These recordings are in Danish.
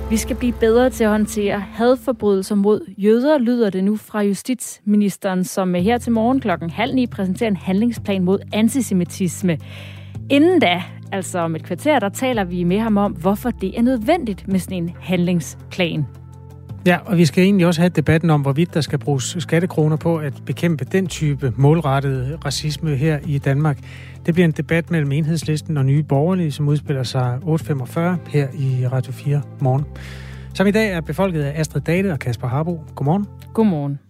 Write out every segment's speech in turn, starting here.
Vi skal blive bedre til at håndtere hadforbrydelser mod jøder, lyder det nu fra justitsministeren, som her til morgen 8:30 præsenterer en handlingsplan mod antisemitisme. Inden da, altså om et kvarter, der taler vi med ham om, hvorfor det er nødvendigt med sådan en handlingsplan. Ja, og vi skal egentlig også have debatten om, hvorvidt der skal bruges skattekroner på at bekæmpe den type målrettede racisme her i Danmark. Det bliver en debat mellem Enhedslisten og Nye Borgerlige, som udspiller sig 8:45 her i Radio 4 morgen. Som i dag er befolket af Astrid Date og Kasper Harbo. Godmorgen. Godmorgen.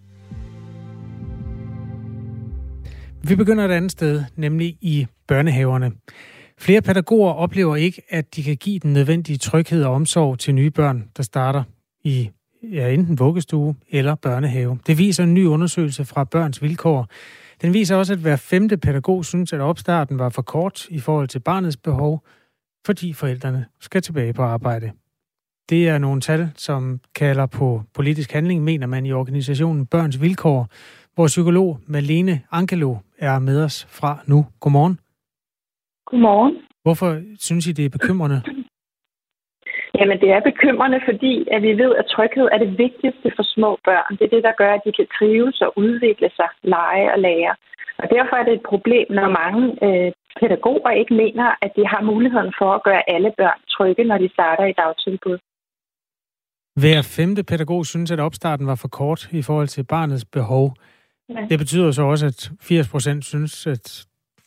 Vi begynder et andet sted, nemlig i børnehaverne. Flere pædagoger oplever ikke, at de kan give den nødvendige tryghed og omsorg til nye børn, der starter i enten vuggestue eller børnehave. Det viser en ny undersøgelse fra Børns Vilkår. Den viser også, at hver 5. pædagog synes, at opstarten var for kort i forhold til barnets behov, fordi forældrene skal tilbage på arbejde. Det er nogle tal, som kalder på politisk handling, mener man i organisationen Børns Vilkår, hvor psykolog Malene Angelo er med os fra nu. Godmorgen. Godmorgen. Hvorfor synes I, det er bekymrende? Jamen, det er bekymrende, fordi at vi ved, at tryghed er det vigtigste for små børn. Det er det, der gør, at de kan trives og udvikle sig, lege og lære. Og derfor er det et problem, når mange pædagoger ikke mener, at de har muligheden for at gøre alle børn trygge, når de starter i dagtilbud. Hver 5. pædagog synes, at opstarten var for kort i forhold til barnets behov. Ja. Det betyder så også, at 80% synes, at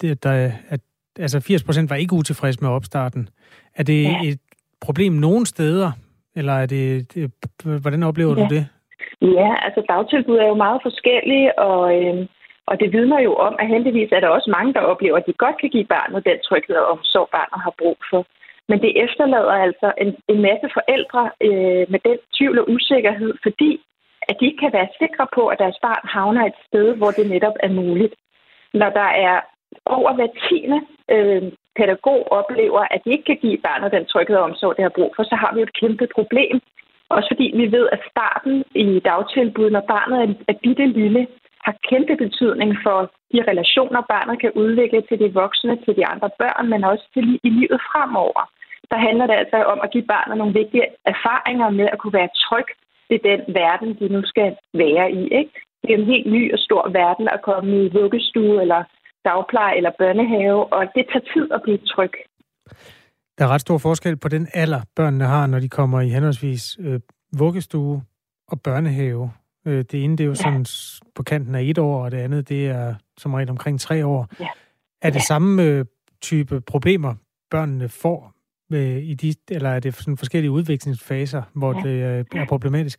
80% var ikke utilfredse med opstarten. Er det et problem nogen steder, eller er det hvordan oplever du det? Ja, altså dagtilbud er jo meget forskellige, og det vidner jo om, at heldigvis er der også mange, der oplever, at de godt kan give barnet den tryghed og omsorg, barnet har brug for. Men det efterlader altså en masse forældre med den tvivl og usikkerhed, fordi at de ikke kan være sikre på, at deres barn havner et sted, hvor det netop er muligt. Når der er over hver 10. pædagog oplever, at de ikke kan give barnet den tryghed og omsorg, det har brug for, så har vi et kæmpe problem. Også fordi vi ved, at starten i dagtilbud, når barnet er bitte lille, har kæmpe betydning for de relationer, barnet kan udvikle til de voksne, til de andre børn, men også til i livet fremover. Der handler det altså om at give barnet nogle vigtige erfaringer med at kunne være tryg ved den verden, de nu skal være i. Ikke? Det er en helt ny og stor verden at komme i vuggestue eller dagpleje eller børnehave, og det tager tid at blive tryg. Der er ret stor forskel på den alder, børnene har, når de kommer i henholdsvis vuggestue og børnehave. Det ene, det er jo sådan på kanten af 1 år, og det andet, det er som regel omkring 3 år. Ja. Er det samme type problemer, børnene får i de, eller er det sådan forskellige udviklingsfaser, hvor det er problematisk?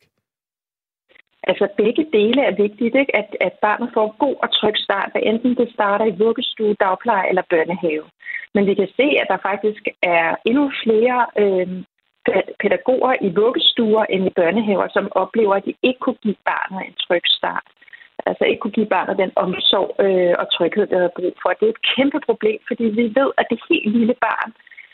Altså begge dele er vigtigt, ikke? At barnet får en god og tryg start, hvad enten det starter i vuggestue, dagpleje eller børnehave. Men vi kan se, at der faktisk er endnu flere pædagoger i vuggestuer end i børnehaver, som oplever, at de ikke kunne give barnet en tryg start. Altså ikke kunne give barnet den omsorg og tryghed, der har brug for. Det er et kæmpe problem, fordi vi ved, at det helt lille barn,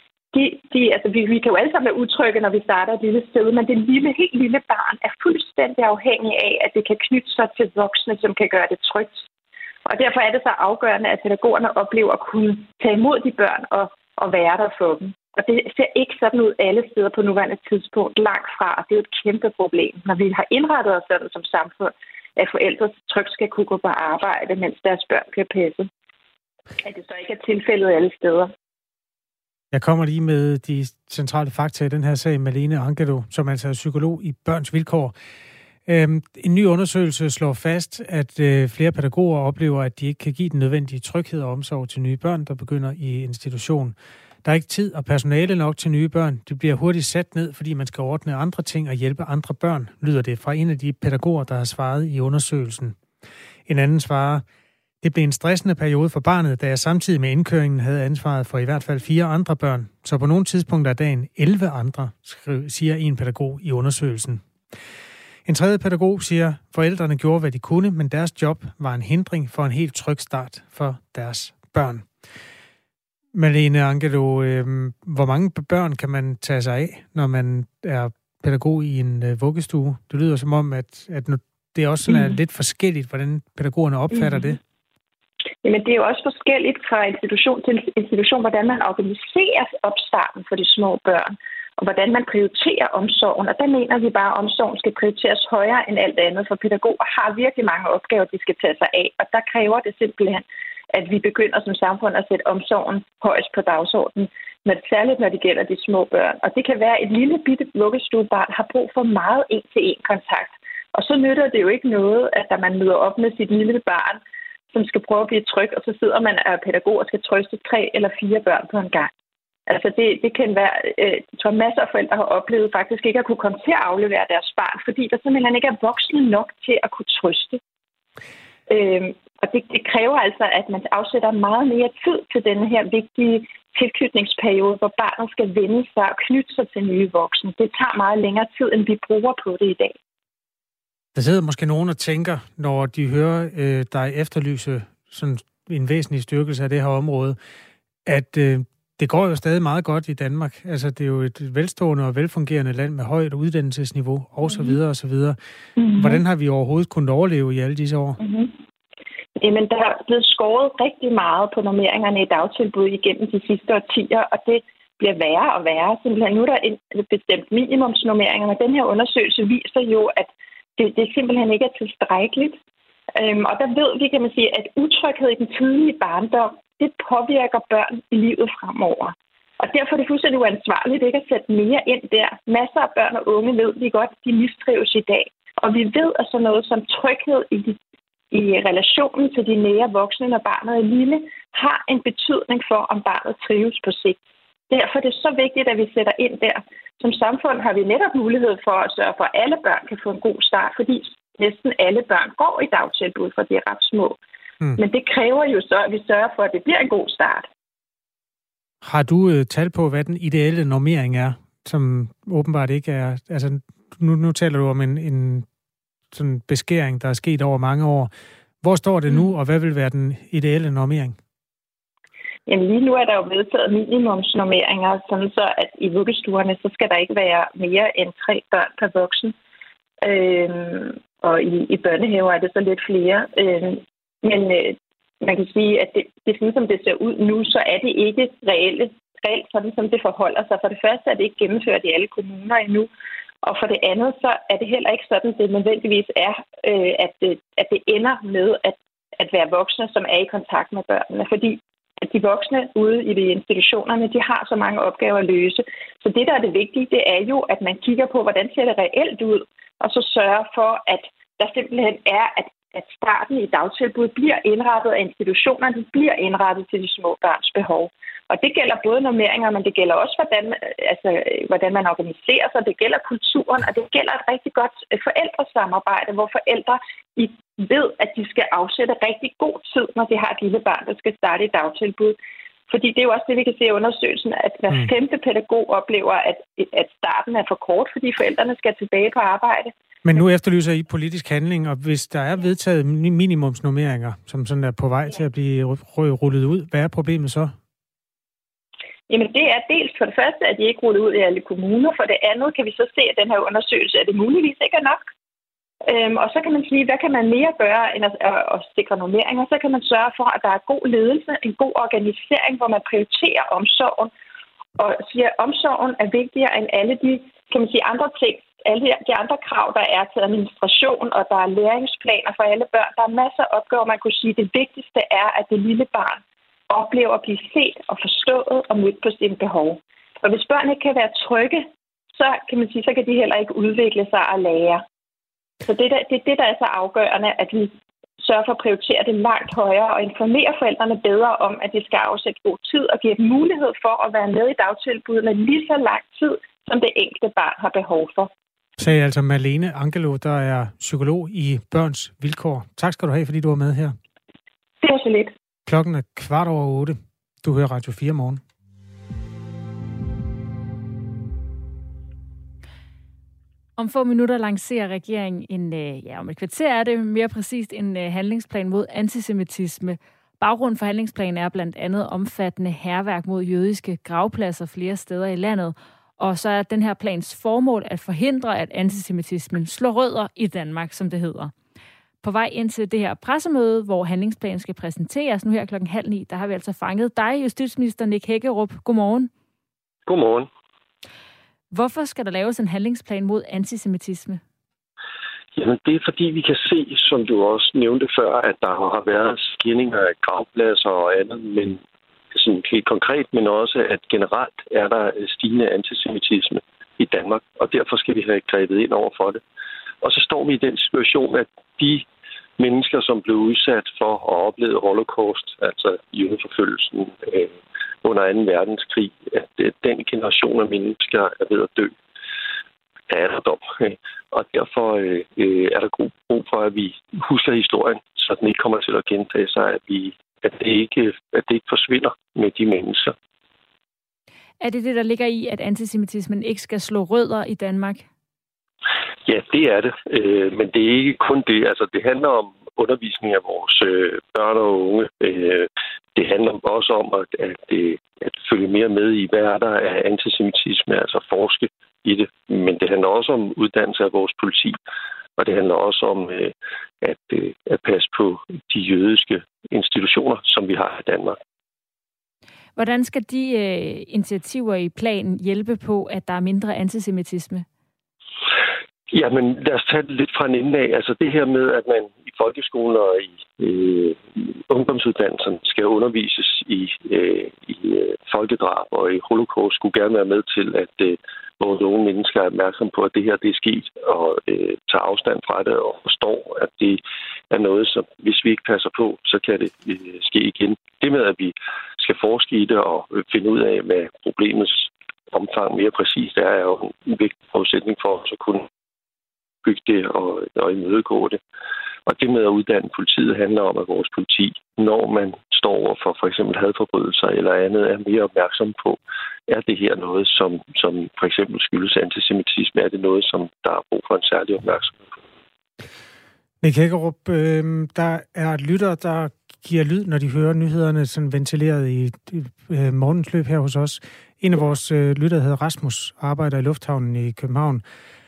vi kan jo alle sammen være utrygge, når vi starter et lille sted, men det helt lille barn er fuldstændig afhængig af, at det kan knytte sig til voksne, som kan gøre det trygt. Og derfor er det så afgørende, at pædagogerne oplever at kunne tage imod de børn og være der for dem. Og det ser ikke sådan ud alle steder på nuværende tidspunkt, langt fra. Og det er jo et kæmpe problem, når vi har indrettet os sådan som samfund, at forældre trygt skal kunne gå på arbejde, mens deres børn bliver passet. At det så ikke er tilfældet alle steder. Jeg kommer lige med de centrale fakta i den her sag, Malene Angelo, som altså er psykolog i Børns Vilkår. En ny undersøgelse slår fast, at flere pædagoger oplever, at de ikke kan give den nødvendige tryghed og omsorg til nye børn, der begynder i institution. Der er ikke tid og personale nok til nye børn. De bliver hurtigt sat ned, fordi man skal ordne andre ting og hjælpe andre børn, lyder det fra en af de pædagoger, der har svaret i undersøgelsen. En anden svarer: det blev en stressende periode for barnet, da jeg samtidig med indkøringen havde ansvaret for i hvert fald 4 andre børn. Så på nogle tidspunkter af dagen 11 andre, siger en pædagog i undersøgelsen. En tredje pædagog siger, forældrene gjorde, hvad de kunne, men deres job var en hindring for en helt tryg start for deres børn. Malene Angelo, hvor mange børn kan man tage sig af, når man er pædagog i en vuggestue? Det lyder som om, at det også sådan er lidt forskelligt, hvordan pædagogerne opfatter det. Jamen, det er jo også forskelligt fra institution til institution, hvordan man organiserer opstarten for de små børn. og hvordan man prioriterer omsorgen. Og der mener vi bare, at omsorgen skal prioriteres højere end alt andet, for pædagoger har virkelig mange opgaver, de skal tage sig af. Og der kræver det simpelthen, at vi begynder som samfund at sætte omsorgen højst på dagsordenen, særligt når det gælder de små børn. Og det kan være, at et lille bitte vuggestuebarn har brug for meget en-til-en kontakt. Og så nytter det jo ikke noget, at man møder op med sit lille barn, som skal prøve at blive tryg, og så sidder man af pædagog og skal trøste 3 eller 4 børn på en gang. Altså det kan være, jeg tror masser af forældre har oplevet faktisk ikke at kunne komme til at aflevere deres barn, fordi der simpelthen ikke er voksne nok til at kunne trøste. Og det kræver altså, at man afsætter meget mere tid til denne her vigtige tilknytningsperiode, hvor barnet skal vende sig og knytte sig til nye voksne. Det tager meget længere tid, end vi bruger på det i dag. Der sidder måske nogen og tænker, når de hører dig efterlyse sådan en væsentlig styrkelse af det her område, at det går jo stadig meget godt i Danmark. Altså, det er jo et velstående og velfungerende land med højt uddannelsesniveau, og så videre, og så videre. Mm-hmm. Hvordan har vi overhovedet kunnet overleve i alle disse år? Mm-hmm. Jamen, der er blevet skåret rigtig meget på normeringerne i dagtilbud igennem de sidste årtier, og det bliver værre og værre. Simpelthen nu er der en bestemt minimumsnormeringer, og den her undersøgelse viser jo, at det simpelthen ikke er tilstrækkeligt. Og der ved vi, kan man sige, at utryghed i den tidlige barndom, det påvirker børn i livet fremover. Og derfor er det fuldstændig uansvarligt ikke at sætte mere ind der. Masser af børn og unge ved vi godt, de mistrives i dag. Og vi ved, at sådan noget som tryghed i relationen til de nære voksne, når barnet er lille, har en betydning for, om barnet trives på sigt. Derfor er det så vigtigt, at vi sætter ind der. Som samfund har vi netop mulighed for at sørge for, at alle børn kan få en god start, fordi næsten alle børn går i dagtilbud, for de er ret små. Men det kræver jo så, at vi sørger for, at det bliver en god start. Har du tal på, hvad den ideelle normering er, som åbenbart ikke er... Altså, nu taler du om en sådan beskæring, der er sket over mange år. Hvor står det nu, og hvad vil være den ideelle normering? Jamen lige nu er der jo vedtaget minimumsnormeringer, sådan så at i vuggestuerne, så skal der ikke være mere end 3 børn per voksen. Og i børnehaver er det så lidt flere. Men man kan sige, at det sådan som det ser ud nu, så er det ikke reelt sådan, som det forholder sig. For det første er det ikke gennemført i alle kommuner endnu. Og for det andet, så er det heller ikke sådan, det nødvendigvis er, at det ender med at være voksne, som er i kontakt med børnene. Fordi at de voksne ude i de institutionerne, de har så mange opgaver at løse. Så det, der er det vigtige, det er jo, at man kigger på, hvordan ser det reelt ud, og så sørger for, at der simpelthen er, at starten i dagtilbud bliver indrettet af institutionerne, det bliver indrettet til de små børns behov. Og det gælder både normeringer, men det gælder også, hvordan man organiserer sig, det gælder kulturen, og det gælder et rigtig godt forældresamarbejde, hvor forældre ved, at de skal afsætte rigtig god tid, når de har et lille barn, der skal starte i dagtilbud. Fordi det er jo også det, vi kan se i undersøgelsen, at hver 5. pædagog oplever, at starten er for kort, fordi forældrene skal tilbage på arbejde. Men nu efterlyser I politisk handling, og hvis der er vedtaget minimumsnormeringer, som sådan er på vej til at blive rullet ud, hvad er problemet så? Jamen det er dels for det første, at de ikke rullet ud i alle kommuner. For det andet kan vi så se, at den her undersøgelse, at det muligvis ikke er nok. Og så kan man sige, hvad kan man mere gøre end at sikre normeringer? Så kan man sørge for, at der er god ledelse, en god organisering, hvor man prioriterer omsorgen. Og siger, at omsorgen er vigtigere end alle de, kan man sige, andre ting. Alle de andre krav, der er til administration, og der er læringsplaner for alle børn. Der er masser af opgaver, man kunne sige. Det vigtigste er, at det lille barn oplever at blive set og forstået og mødt på sine behov. Og hvis børn ikke kan være trygge, så kan man sige, så kan de heller ikke udvikle sig og lære. Så det er det, der er så afgørende, at vi sørger for at prioritere det langt højere og informere forældrene bedre om, at de skal afsætte god tid og give dem mulighed for at være med i dagtilbudene lige så lang tid, som det enkelte barn har behov for. Sagde altså Malene Angelo, der er psykolog i Børns Vilkår. Tak skal du have, fordi du var med her. Det var så lidt. Klokken er 7:15. Du hører Radio 4 morgen. Om få minutter lancerer regeringen om et kvarter er det mere præcist en handlingsplan mod antisemitisme. Baggrunden for handlingsplanen er blandt andet omfattende hærværk mod jødiske gravpladser flere steder i landet. Og så er den her plans formål at forhindre, at antisemitismen slår rødder i Danmark, som det hedder. På vej ind til det her pressemøde, hvor handlingsplanen skal præsenteres, nu her 8:30, der har vi altså fanget dig, justitsminister Nick Hækkerup. Godmorgen. Godmorgen. Hvorfor skal der laves en handlingsplan mod antisemitisme? Jamen, det er fordi, vi kan se, som du også nævnte før, at der har været skillinger af gravpladser og andet, men sådan helt konkret, men også, at generelt er der stigende antisemitisme i Danmark, og derfor skal vi have grebet ind over for det. Og så står vi i den situation, at de mennesker, som blev udsat for at opleve holocaust, altså jødeforfølgelsen under 2. verdenskrig, at den generation af mennesker er ved at dø af alderdom. Og derfor er der god brug for, at vi husker historien, så den ikke kommer til at gentage sig, at det ikke forsvinder med de mennesker. Er det det, der ligger i, at antisemitismen ikke skal slå rødder i Danmark? Ja, det er det. Men det er ikke kun det. Altså, det handler om undervisning af vores børn og unge. Det handler også om at følge mere med i, hvad er der af antisemitisme, altså forske i det. Men det handler også om uddannelse af vores politi. Og det handler også om at passe på de jødiske institutioner, som vi har i Danmark. Hvordan skal de initiativer i planen hjælpe på, at der er mindre antisemitisme? Jamen, lad os tage det lidt fra en ende af. Altså det her med, at man i folkeskolen og i ungdomsuddannelsen skal undervises i folkedrab og i holocaust, skulle gerne være med til, at vores unge mennesker er opmærksom på, at det her det er sket, og tager afstand fra det og forstår, at det er noget, som hvis vi ikke passer på, så kan det ske igen. Det med, at vi skal forske i det og finde ud af, hvad problemets omfang mere præcist er jo en vigtig forudsætning for os at kunne bygge det og imødegå det. Og det med at uddanne politiet handler om, at vores politi, når man står over for eksempel hadforbrydelser eller andet, er mere opmærksom på, er det her noget, som for eksempel skyldes antisemitisme? Er det noget, som der er brug for en særlig opmærksomhed på? Nick Hækkerup, der er lytter, der giver lyd, når de hører nyhederne sådan ventileret i morgens løb her hos os. En af vores lytter hedder Rasmus, arbejder i Lufthavnen i København.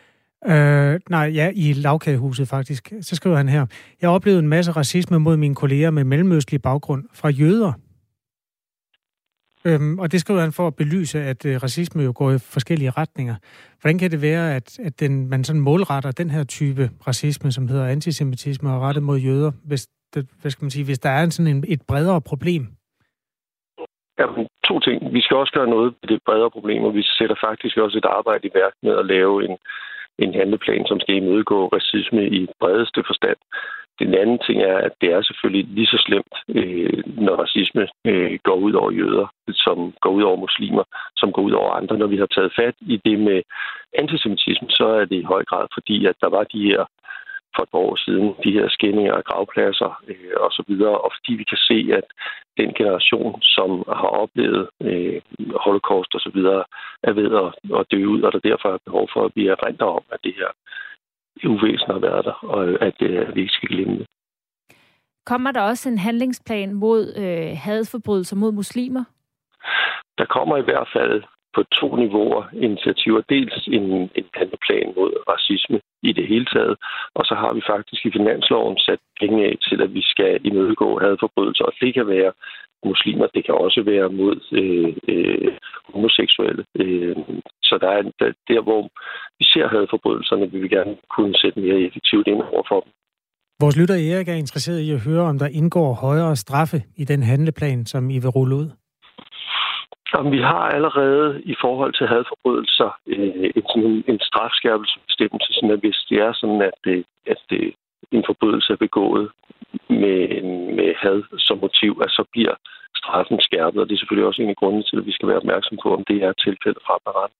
I Lagkagehuset faktisk. Så skriver han her: Jeg oplevede en masse racisme mod mine kolleger med mellemøstlig baggrund fra jøder. Og det skriver han for at belyse, at racisme jo går i forskellige retninger. Hvordan kan det være, at man sådan målretter den her type racisme, som hedder antisemitisme og rettet mod jøder, hvis der er sådan et bredere problem? Ja, 2 ting. Vi skal også gøre noget ved det bredere problem, og vi sætter faktisk også et arbejde i værk med at lave en handleplan, som skal imødegå racisme i bredeste forstand. Den anden ting er, at det er selvfølgelig lige så slemt, når racisme går ud over jøder, som går ud over muslimer, som går ud over andre. Når vi har taget fat i det med antisemitisme, så er det i høj grad fordi, at der var de her for et par år siden, de her skændinger af gravpladser og så videre, og fordi vi kan se, at den generation, som har oplevet holocaust og så videre, er ved at dø ud, og der derfor er behov for, at vi erindrer om, at det her uvæsen har været der, og at vi ikke skal glemme det. Kommer der også en handlingsplan mod hadforbrydelser mod muslimer? Der kommer i hvert fald på 2 niveauer initiativer. Dels en handleplan mod racisme i det hele taget, og så har vi faktisk i finansloven sat penge af til, at vi skal imødegå hadforbrydelser, og det kan være muslimer, det kan også være mod homoseksuelle. Så der, hvor vi ser hadforbrydelserne, vil vi gerne kunne sætte mere effektivt ind over for dem. Vores lytter Erik er interesseret i at høre, om der indgår højere straffe i den handleplan, som I vil rulle ud. Vi har allerede i forhold til hadforbrydelser en strafskærpelsesbestemmelse, sådan at hvis det er sådan, at en forbrydelse er begået med had som motiv, at så bliver straffen skærpet. Og det er selvfølgelig også en af grundene til, at vi skal være opmærksom på, om det er tilfældet fremadrettet.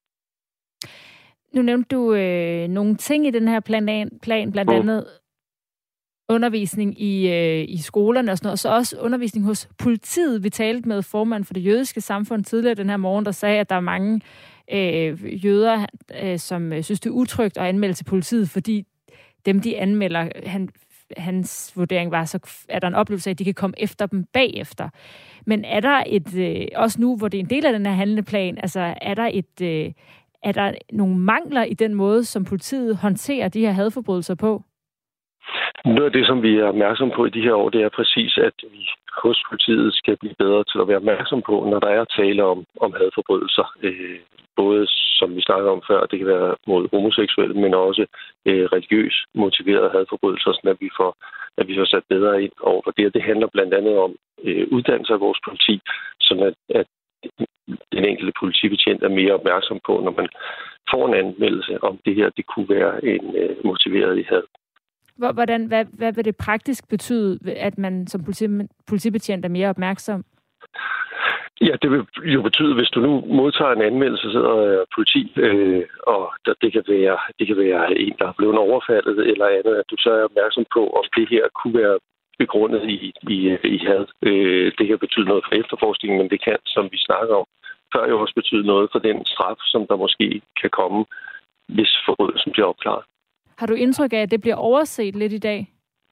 Nu nævnte du nogle ting i den her plan blandt andet undervisning i skolerne og sådan noget, og så også undervisning hos politiet. Vi talte med formand for det jødiske samfund tidligere den her morgen, der sagde, at der er mange jøder, som synes, det er utrygt at anmelde til politiet, fordi dem, de anmelder, hans vurdering var, så er der en oplevelse af, at de kan komme efter dem bagefter. Men er der også nu, hvor det er en del af den her handleplan, altså er der nogle mangler i den måde, som politiet håndterer de her hadforbrydelser på? Noget af det, som vi er opmærksom på i de her år, det er præcis, at vi hos politiet skal blive bedre til at være opmærksom på, når der er tale om hadforbrydelser. både, som vi snakkede om før, det kan være mod homoseksuelle, men også religiøs motiverede hadforbrydelser, sådan at vi får sat bedre ind over for det. Det handler blandt andet om uddannelse af vores politi, sådan at den enkelte politibetjent er mere opmærksom på, når man får en anmeldelse om det her, det kunne være en motiveret i had. Hvad vil det praktisk betyde, at man som politibetjent er mere opmærksom? Ja, det vil jo betyde, hvis du nu modtager en anmeldelse, så sidder politi, og det kan være en, der er blevet overfaldet eller andet, at du så er opmærksom på, om det her kunne være begrundet i had. Det kan betyde noget for efterforskningen, men det kan, som vi snakker om før, jo også betyde noget for den straf, som der måske kan komme, hvis forbrydelsen bliver opklaret. Har du indtryk af, at det bliver overset lidt i dag?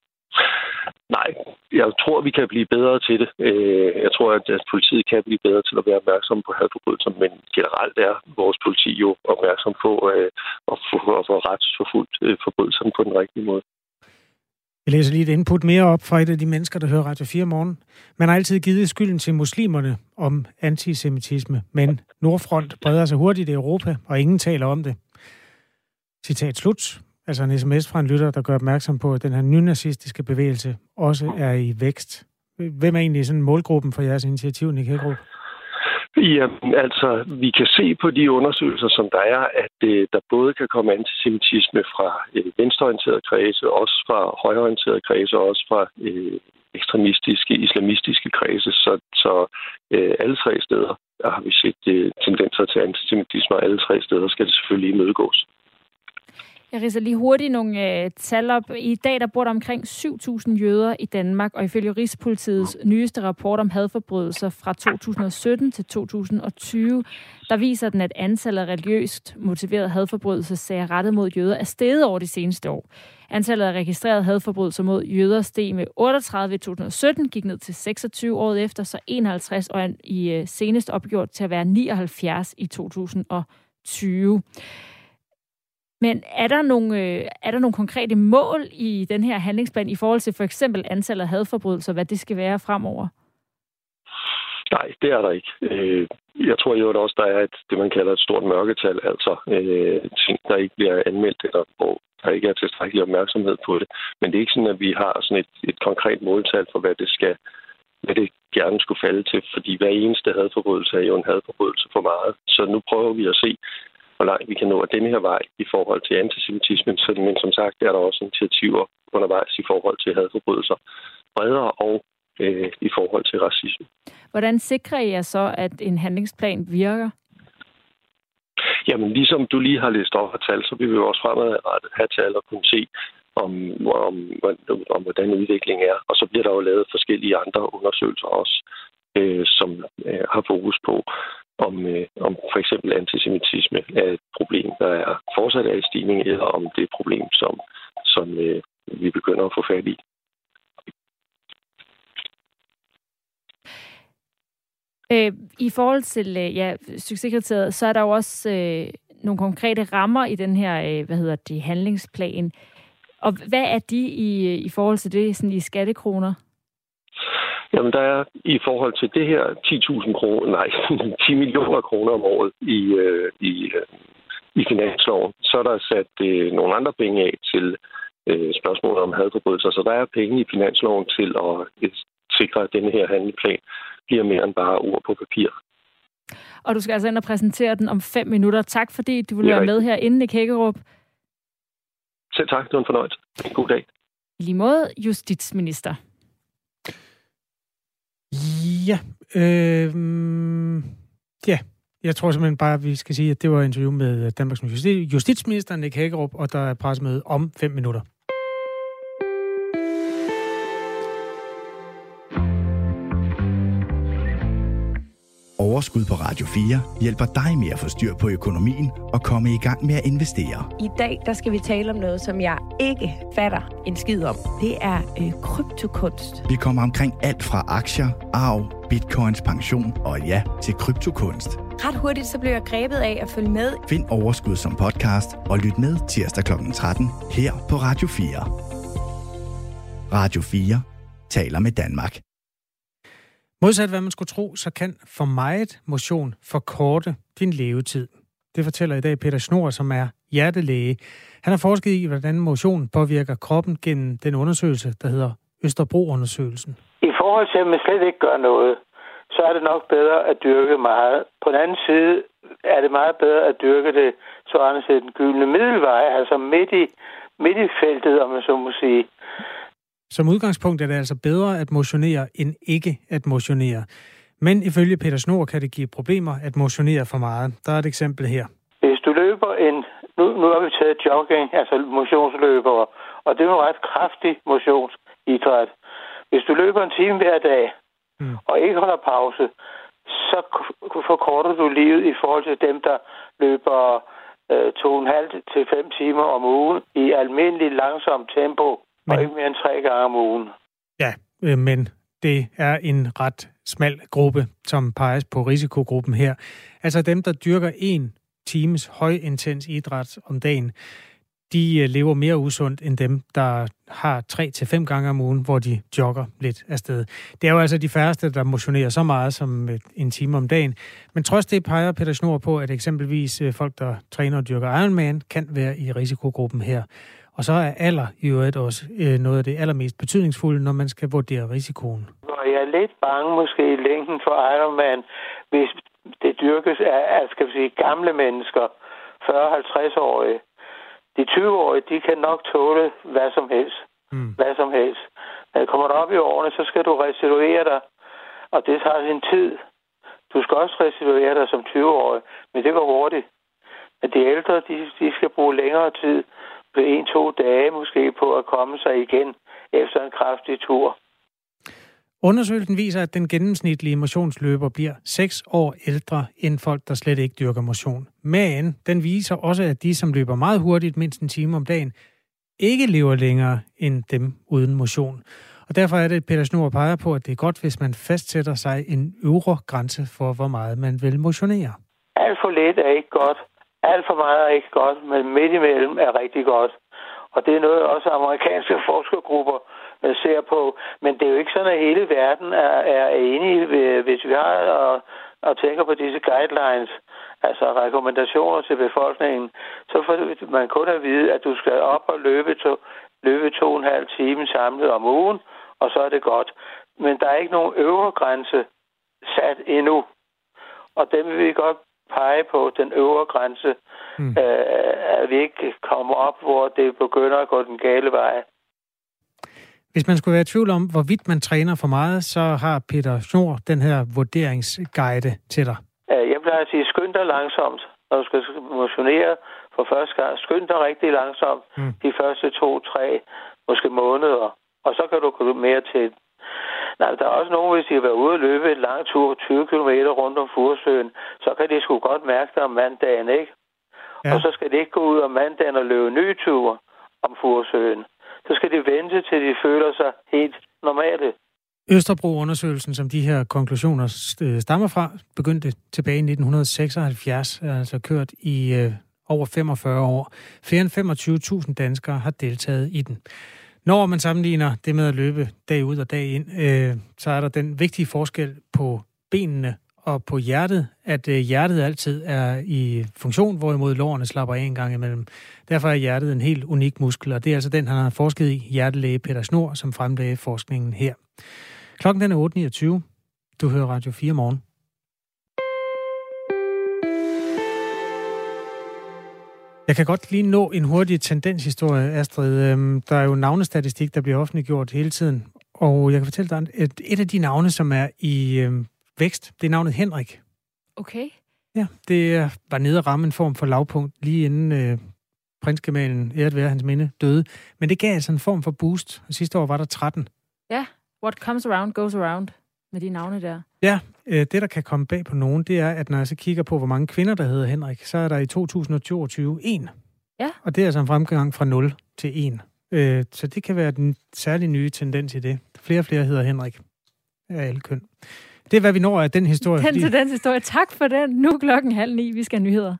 Nej, jeg tror, vi kan blive bedre til det. Jeg tror, at politiet kan blive bedre til at være opmærksom på hadforbrydelser, men generelt er vores politi jo opmærksom på at få retsforfulgt forbrydelserne på den rigtige måde. Jeg læser lige et input mere op fra et af de mennesker, der hører Radio 4 morgen. Man har altid givet skylden til muslimerne om antisemitisme, men Nordfront breder sig hurtigt i Europa, og ingen taler om det. Citat slut. Altså en sms fra en lytter, der gør opmærksom på, at den her nynazistiske bevægelse også er i vækst. Hvem er egentlig sådan målgruppen for jeres initiativ, Nick Hækkerup? Jamen, altså, vi kan se på de undersøgelser, som der er, at der både kan komme antisemitisme fra venstreorienterede kredse, også fra højreorienterede kredse, og også fra ekstremistiske, islamistiske kredse. Så alle tre steder har vi set tendenser til antisemitisme, og alle tre steder skal det selvfølgelig imødegås. Jeg ridser lige hurtigt nogle tal op. I dag der bor der omkring 7.000 jøder i Danmark, og ifølge Rigspolitiets nyeste rapport om hadforbrydelser fra 2017 til 2020, der viser den, at antallet af religiøst motiverede hadforbrydelsessager rettet mod jøder er steget over de seneste år. Antallet af registrerede hadforbrydelser mod jøder steg med 38 i 2017, gik ned til 26 året efter, så 51 og i senest opgjort til at være 79 i 2020. Men er der nogle konkrete mål i den her handlingsplan i forhold til for eksempel antallet af hadforbrydelser, hvad det skal være fremover? Nej, det er der ikke. Jeg tror jo også, der er det, man kalder et stort mørketal, altså ting, der ikke bliver anmeldt, eller hvor der ikke er tilstrækkelig opmærksomhed på det. Men det er ikke sådan, at vi har sådan et konkret måltal for, hvad det gerne skulle falde til, fordi hver eneste hadforbrydelse er jo en hadforbrydelse for meget. Så nu prøver vi at se, hvor langt vi kan nå af denne her vej i forhold til antisemitismen. Men som sagt er der også initiativer undervejs i forhold til hadforbrydelser bredere og i forhold til racisme. Hvordan sikrer I jer så, at en handlingsplan virker? Jamen, ligesom du lige har læst op af tal, så vil vi jo også fremadrettet have tal og kunne se, om hvordan udviklingen er. Og så bliver der jo lavet forskellige andre undersøgelser også, som har fokus på, om for eksempel antisemitisme er et problem, der er fortsat af i stigning, eller om det er et problem, som vi begynder at få fat i. I forhold til succeskriteriet, så er der jo også nogle konkrete rammer i den her, handlingsplan. Og hvad er de i forhold til det sådan i skattekroner? Jamen, der er i forhold til det her 10 millioner kroner om året i finansloven. Så er der sat nogle andre penge af til spørgsmålet om hadforbrydelser. Så der er penge i finansloven til at sikre, at denne her handleplan bliver mere end bare ord på papir. Og du skal altså ind og præsentere den om 5 minutter. Tak fordi du vil være med herinde, Nick Hækkerup. Selv tak, det var en fornøjelse. God dag. I lige måde, justitsminister. Ja, jeg tror simpelthen bare, at vi skal sige, at det var et interview med Danmarks justitsminister, Nick Hækkerup, og der er pressemøde om 5 minutter. Overskud på Radio 4 hjælper dig med at få styr på økonomien og komme i gang med at investere. I dag der skal vi tale om noget, som jeg ikke fatter en skid om. Det er kryptokunst. Vi kommer omkring alt fra aktier, arv, bitcoins, pension og ja, til kryptokunst. Ret hurtigt så blev jeg grebet af at følge med. Find Overskud som podcast og lyt med tirsdag kl. 13 her på Radio 4. Radio 4 taler med Danmark. Modsat hvad man skulle tro, så kan for meget motion forkorte din levetid. Det fortæller i dag Peter Schnohr, som er hjertelæge. Han har forsket i, hvordan motion påvirker kroppen gennem den undersøgelse, der hedder Østerbro-undersøgelsen. I forhold til, at man slet ikke gør noget, så er det nok bedre at dyrke meget. På den anden side er det meget bedre at dyrke det, så er den gyldne middelvej, altså midt i feltet, om man så må sige. Som udgangspunkt er det altså bedre at motionere, end ikke at motionere. Men ifølge Peter Schnohr kan det give problemer at motionere for meget. Der er et eksempel her. Hvis du løber nu har vi taget jogging, altså motionsløbere, og det er en ret kraftig motionsidræt. Hvis du løber en time hver dag, og ikke holder pause, så forkorter du livet i forhold til dem, der løber 2,5 til 5 timer om ugen i almindelig langsomt tempo, og ikke mere end 3 gange om ugen. Ja, men det er en ret smal gruppe, som peges på risikogruppen her. Altså dem, der dyrker 1 times højintens idræt om dagen, de lever mere usundt end dem, der har 3 til 5 gange om ugen, hvor de jogger lidt afsted. Det er jo altså de færreste, der motionerer så meget som 1 time om dagen. Men trods det peger Peter Schnohr på, at eksempelvis folk, der træner og dyrker Ironman, kan være i risikogruppen her. Og så er alder i øvrigt også noget af det allermest betydningsfulde, når man skal vurdere risikoen. Jeg er lidt bange måske i længden for Ironman, hvis det dyrkes af skal vi sige, gamle mennesker, 40-50-årige. De 20-årige, de kan nok tåle hvad som helst. Hvad som helst. Når du kommer op i årene, så skal du restituere dig, og det tager sin tid. Du skal også restituere dig som 20-årig, men det går hurtigt. Men de ældre, de skal bruge længere tid, på 1-2 dage måske, på at komme sig igen efter en kraftig tur. Undersøgelsen viser, at den gennemsnitlige motionsløber bliver 6 år ældre end folk, der slet ikke dyrker motion. Men den viser også, at de, som løber meget hurtigt, mindst 1 time om dagen, ikke lever længere end dem uden motion. Og derfor er det, Peter Schnohr peger på, at det er godt, hvis man fastsætter sig en øvre grænse for, hvor meget man vil motionere. Alt for lidt er ikke godt. Alt for meget er ikke godt, men midt imellem er rigtig godt. Og det er noget, også amerikanske forskergrupper ser på. Men det er jo ikke sådan, at hele verden er enige, hvis vi har og tænker på disse guidelines, altså rekommendationer til befolkningen. Så får man kun at vide, at du skal op og løbe 2,5 timer samlet om ugen, og så er det godt. Men der er ikke nogen øvre grænse sat endnu. Og dem vil vi godt pege på, den øvre grænse, at vi ikke kommer op, hvor det begynder at gå den gale vej. Hvis man skulle være i tvivl om, hvorvidt man træner for meget, så har Peter Schnohr den her vurderingsguide til dig. Jeg plejer at sige, skynd dig langsomt, når du skal motionere for første gang. Skynd dig rigtig langsomt de første 2-3, måske måneder, og så kan du gå mere til. Nej, der er også nogen, hvis de har været ude og løbe en lang tur, 20 km rundt om Furesøen, så kan de sgu godt mærke det om mandagen, ikke? Ja. Og så skal de ikke gå ud om mandagen og løbe nye ture om Furesøen. Så skal de vente, til de føler sig helt normale. Østerbro-undersøgelsen, som de her konklusioner stammer fra, begyndte tilbage i 1976, altså kørt i over 45 år. Flere end 25.000 danskere har deltaget i den. Når man sammenligner det med at løbe dag ud og dag ind, så er der den vigtige forskel på benene og på hjertet, at hjertet altid er i funktion, hvorimod lårene slapper af en gang imellem. Derfor er hjertet en helt unik muskel, og det er altså den, han har forsket i, hjertelæge Peter Schnohr, som fremlagde forskningen her. Klokken den er 8.29. Du hører Radio 4 morgen. Jeg kan godt lige nå en hurtig tendenshistorie, Astrid. Der er jo navnestatistik, der bliver offentliggjort hele tiden, og jeg kan fortælle dig, at et af de navne, som er i vækst, det er navnet Henrik. Okay. Ja, det var nede at ramme en form for lavpunkt, lige inden prinsgemalen, æret være hans minde, døde. Men det gav altså en form for boost, og sidste år var der 13. Ja, what comes around goes around med de navne der. Ja, det der kan komme bag på nogen, det er, at når jeg så kigger på, hvor mange kvinder, der hedder Henrik, så er der i 2022 1. Ja. Og det er altså en fremgang fra 0 til 1. Så det kan være den særlige nye tendens i det. Flere og flere hedder Henrik af alle køn. Det er, hvad vi når af den historie. Den tendenshistorie. Tak for den. Nu er klokken 8:30. Vi skal have nyheder.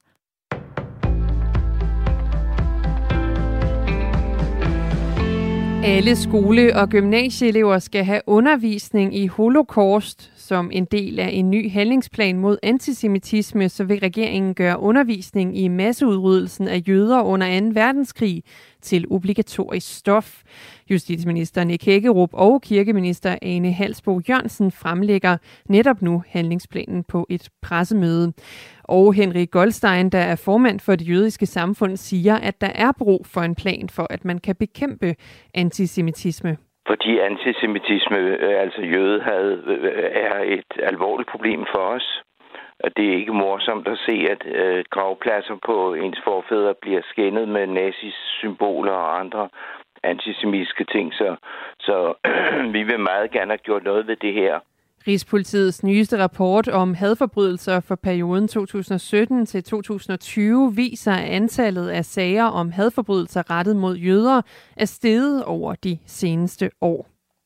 Alle skole- og gymnasieelever skal have undervisning i holocaust. Som en del af en ny handlingsplan mod antisemitisme, så vil regeringen gøre undervisning i masseudryddelsen af jøder under 2. verdenskrig til obligatorisk stof. Justitsminister Nick Hækkerup og kirkeminister Ane Halsboe Jørgensen fremlægger netop nu handlingsplanen på et pressemøde. Og Henrik Goldstein, der er formand for det jødiske samfund, siger, at der er brug for en plan for, at man kan bekæmpe antisemitisme. Fordi antisemitisme, altså jødehad, er et alvorligt problem for os. Og det er ikke morsomt at se, at gravpladser på ens forfædre bliver skændet med nazisymboler og andre antisemitiske ting. Så vi vil meget gerne have gjort noget ved det her. Rigspolitiets nyeste rapport om hadforbrydelser for perioden 2017 til 2020 viser, at antallet af sager om hadforbrydelser rettet mod jøder er steget over de seneste år.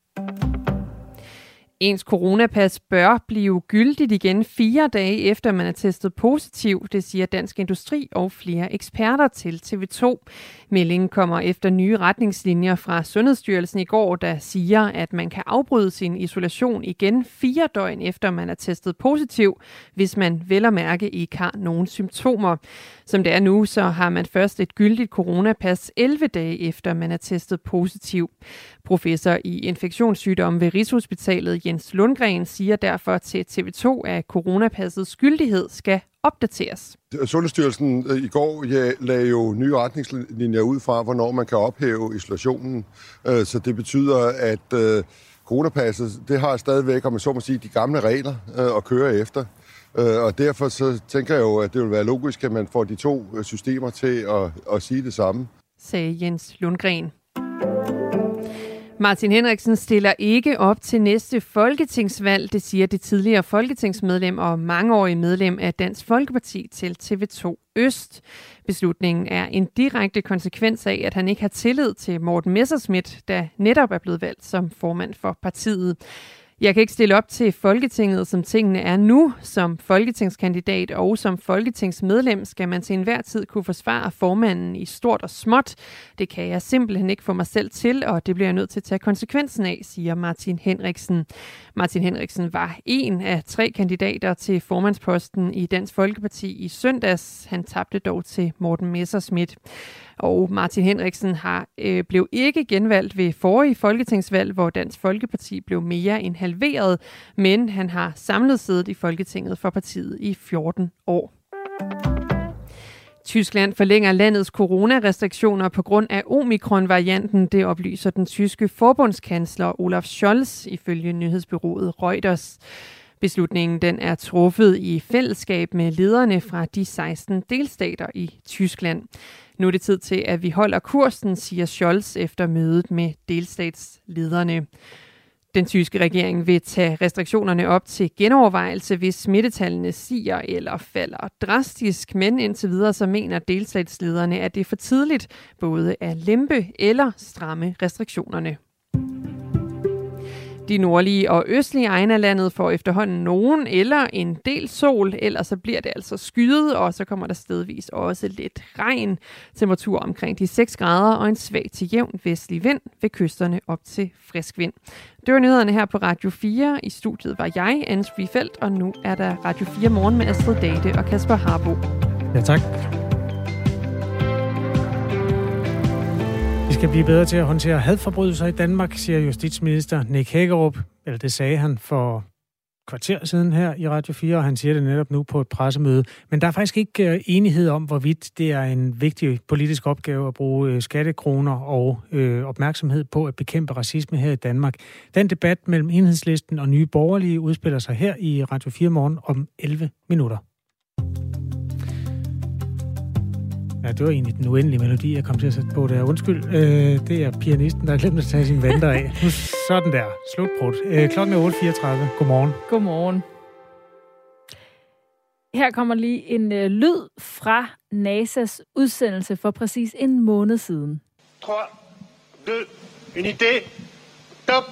Ens coronapas bør blive gyldigt igen 4 dage efter man er testet positiv, det siger Dansk Industri og flere eksperter til TV2. Meldingen kommer efter nye retningslinjer fra Sundhedsstyrelsen i går, der siger, at man kan afbryde sin isolation igen 4 døgn efter man er testet positiv, hvis man vel at mærke ikke har nogen symptomer. Som det er nu, så har man først et gyldigt coronapas 11 dage efter man er testet positiv. Professor i infektionssygdomme ved Rigshospitalet Jens Lundgren siger derfor til TV2, at coronapassets gyldighed skal opdateres. Sundhedsstyrelsen i går lagde jo nye retningslinjer ud fra, hvornår man kan ophæve isolationen. Så det betyder, at coronapasset, det har stadigvæk, om man så må sige, de gamle regler at køre efter. Og derfor så tænker jeg jo, at det vil være logisk, at man får de 2 systemer til at sige det samme. Sagde Jens Lundgren. Martin Henriksen stiller ikke op til næste folketingsvalg, det siger det tidligere folketingsmedlem og mangeårige medlem af Dansk Folkeparti til TV2 Øst. Beslutningen er en direkte konsekvens af, at han ikke har tillid til Morten Messerschmidt, der netop er blevet valgt som formand for partiet. Jeg kan ikke stille op til Folketinget, som tingene er nu. Som folketingskandidat og som folketingsmedlem skal man til enhver tid kunne forsvare formanden i stort og småt. Det kan jeg simpelthen ikke få mig selv til, og det bliver jeg nødt til at tage konsekvensen af, siger Martin Henriksen. Martin Henriksen var en af 3 kandidater til formandsposten i Dansk Folkeparti i søndags. Han tabte dog til Morten Messerschmidt. Og Martin Henriksen blev ikke genvalgt ved forrige folketingsvalg, hvor Dansk Folkeparti blev mere end halveret, men han har samlet siddet i Folketinget for partiet i 14 år. Tyskland forlænger landets coronarestriktioner på grund af omikron-varianten, det oplyser den tyske forbundskansler Olaf Scholz ifølge nyhedsbureauet Reuters. Beslutningen den er truffet i fællesskab med lederne fra de 16 delstater i Tyskland. Nu er det tid til, at vi holder kursen, siger Scholz efter mødet med delstatslederne. Den tyske regering vil tage restriktionerne op til genovervejelse, hvis smittetallene stiger eller falder drastisk, men indtil videre så mener delstatslederne, at det er for tidligt både at lempe eller stramme restriktionerne. De nordlige og østlige egne af landet får efterhånden nogen eller en del sol, ellers så bliver det altså skyet, og så kommer der stedvis også lidt regn. Temperatur omkring de 6 grader og en svag til jævn vestlig vind ved kysterne op til frisk vind. Det var nyhederne her på Radio 4. I studiet var jeg, Anne Sofie Feldt, og nu er der Radio 4 Morgen med Astrid Date og Kasper Harbo. Ja, tak. Vi skal blive bedre til at håndtere hadforbrydelser i Danmark, siger justitsminister Nick Hækkerup. Eller det sagde han for kvarter siden her i Radio 4, og han siger det netop nu på et pressemøde. Men der er faktisk ikke enighed om, hvorvidt det er en vigtig politisk opgave at bruge skattekroner og opmærksomhed på at bekæmpe racisme her i Danmark. Den debat mellem Enhedslisten og Nye Borgerlige udspiller sig her i Radio 4 Morgen om 11 minutter. Ja, det var egentlig den uendelige melodi, jeg kom til at sætte på der. Undskyld, det er pianisten, der har glemt at tage sine vanter af. Nu sådan der. Slutbrud. Klokken er 8.34. Godmorgen. Godmorgen. Her kommer lige en lyd fra NASA's udsendelse for præcis en måned siden. 3, 2, unité, top.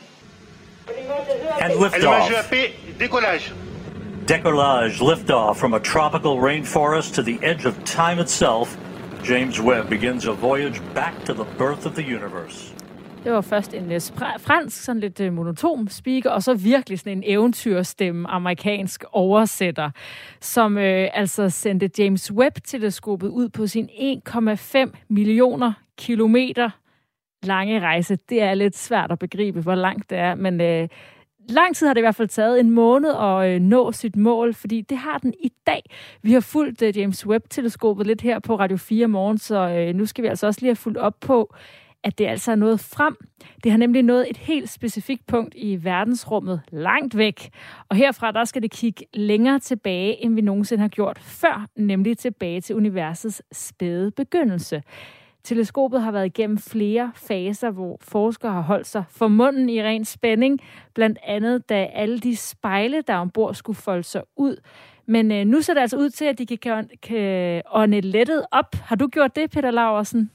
And liftoff. Décollage. Decollage, liftoff from a tropical rainforest to the edge of time itself. James Webb begins a voyage back to the birth of the universe. Det var først en fransk, sådan lidt monoton speaker, og så virkelig sådan en eventyrstemme, amerikansk oversætter, som altså sendte James Webb-teleskopet ud på sin 1,5 millioner kilometer lange rejse. Det er lidt svært at begribe, hvor langt det er, men lang tid har det i hvert fald taget, en måned at nå sit mål, fordi det har den i dag. Vi har fulgt James Webb-teleskopet lidt her på Radio 4 morgen, så nu skal vi altså også lige have fulgt op på, at det altså er nået frem. Det har nemlig nået et helt specifikt punkt i verdensrummet langt væk. Og herfra, der skal det kigge længere tilbage, end vi nogensinde har gjort før, nemlig tilbage til universets spæde begyndelse. Teleskopet har været igennem flere faser, hvor forskere har holdt sig for munden i ren spænding, blandt andet da alle de spejle, der ombord skulle folde sig ud. Men nu ser det altså ud til, at de kan ånde lettet op. Har du gjort det, Peter Laursen?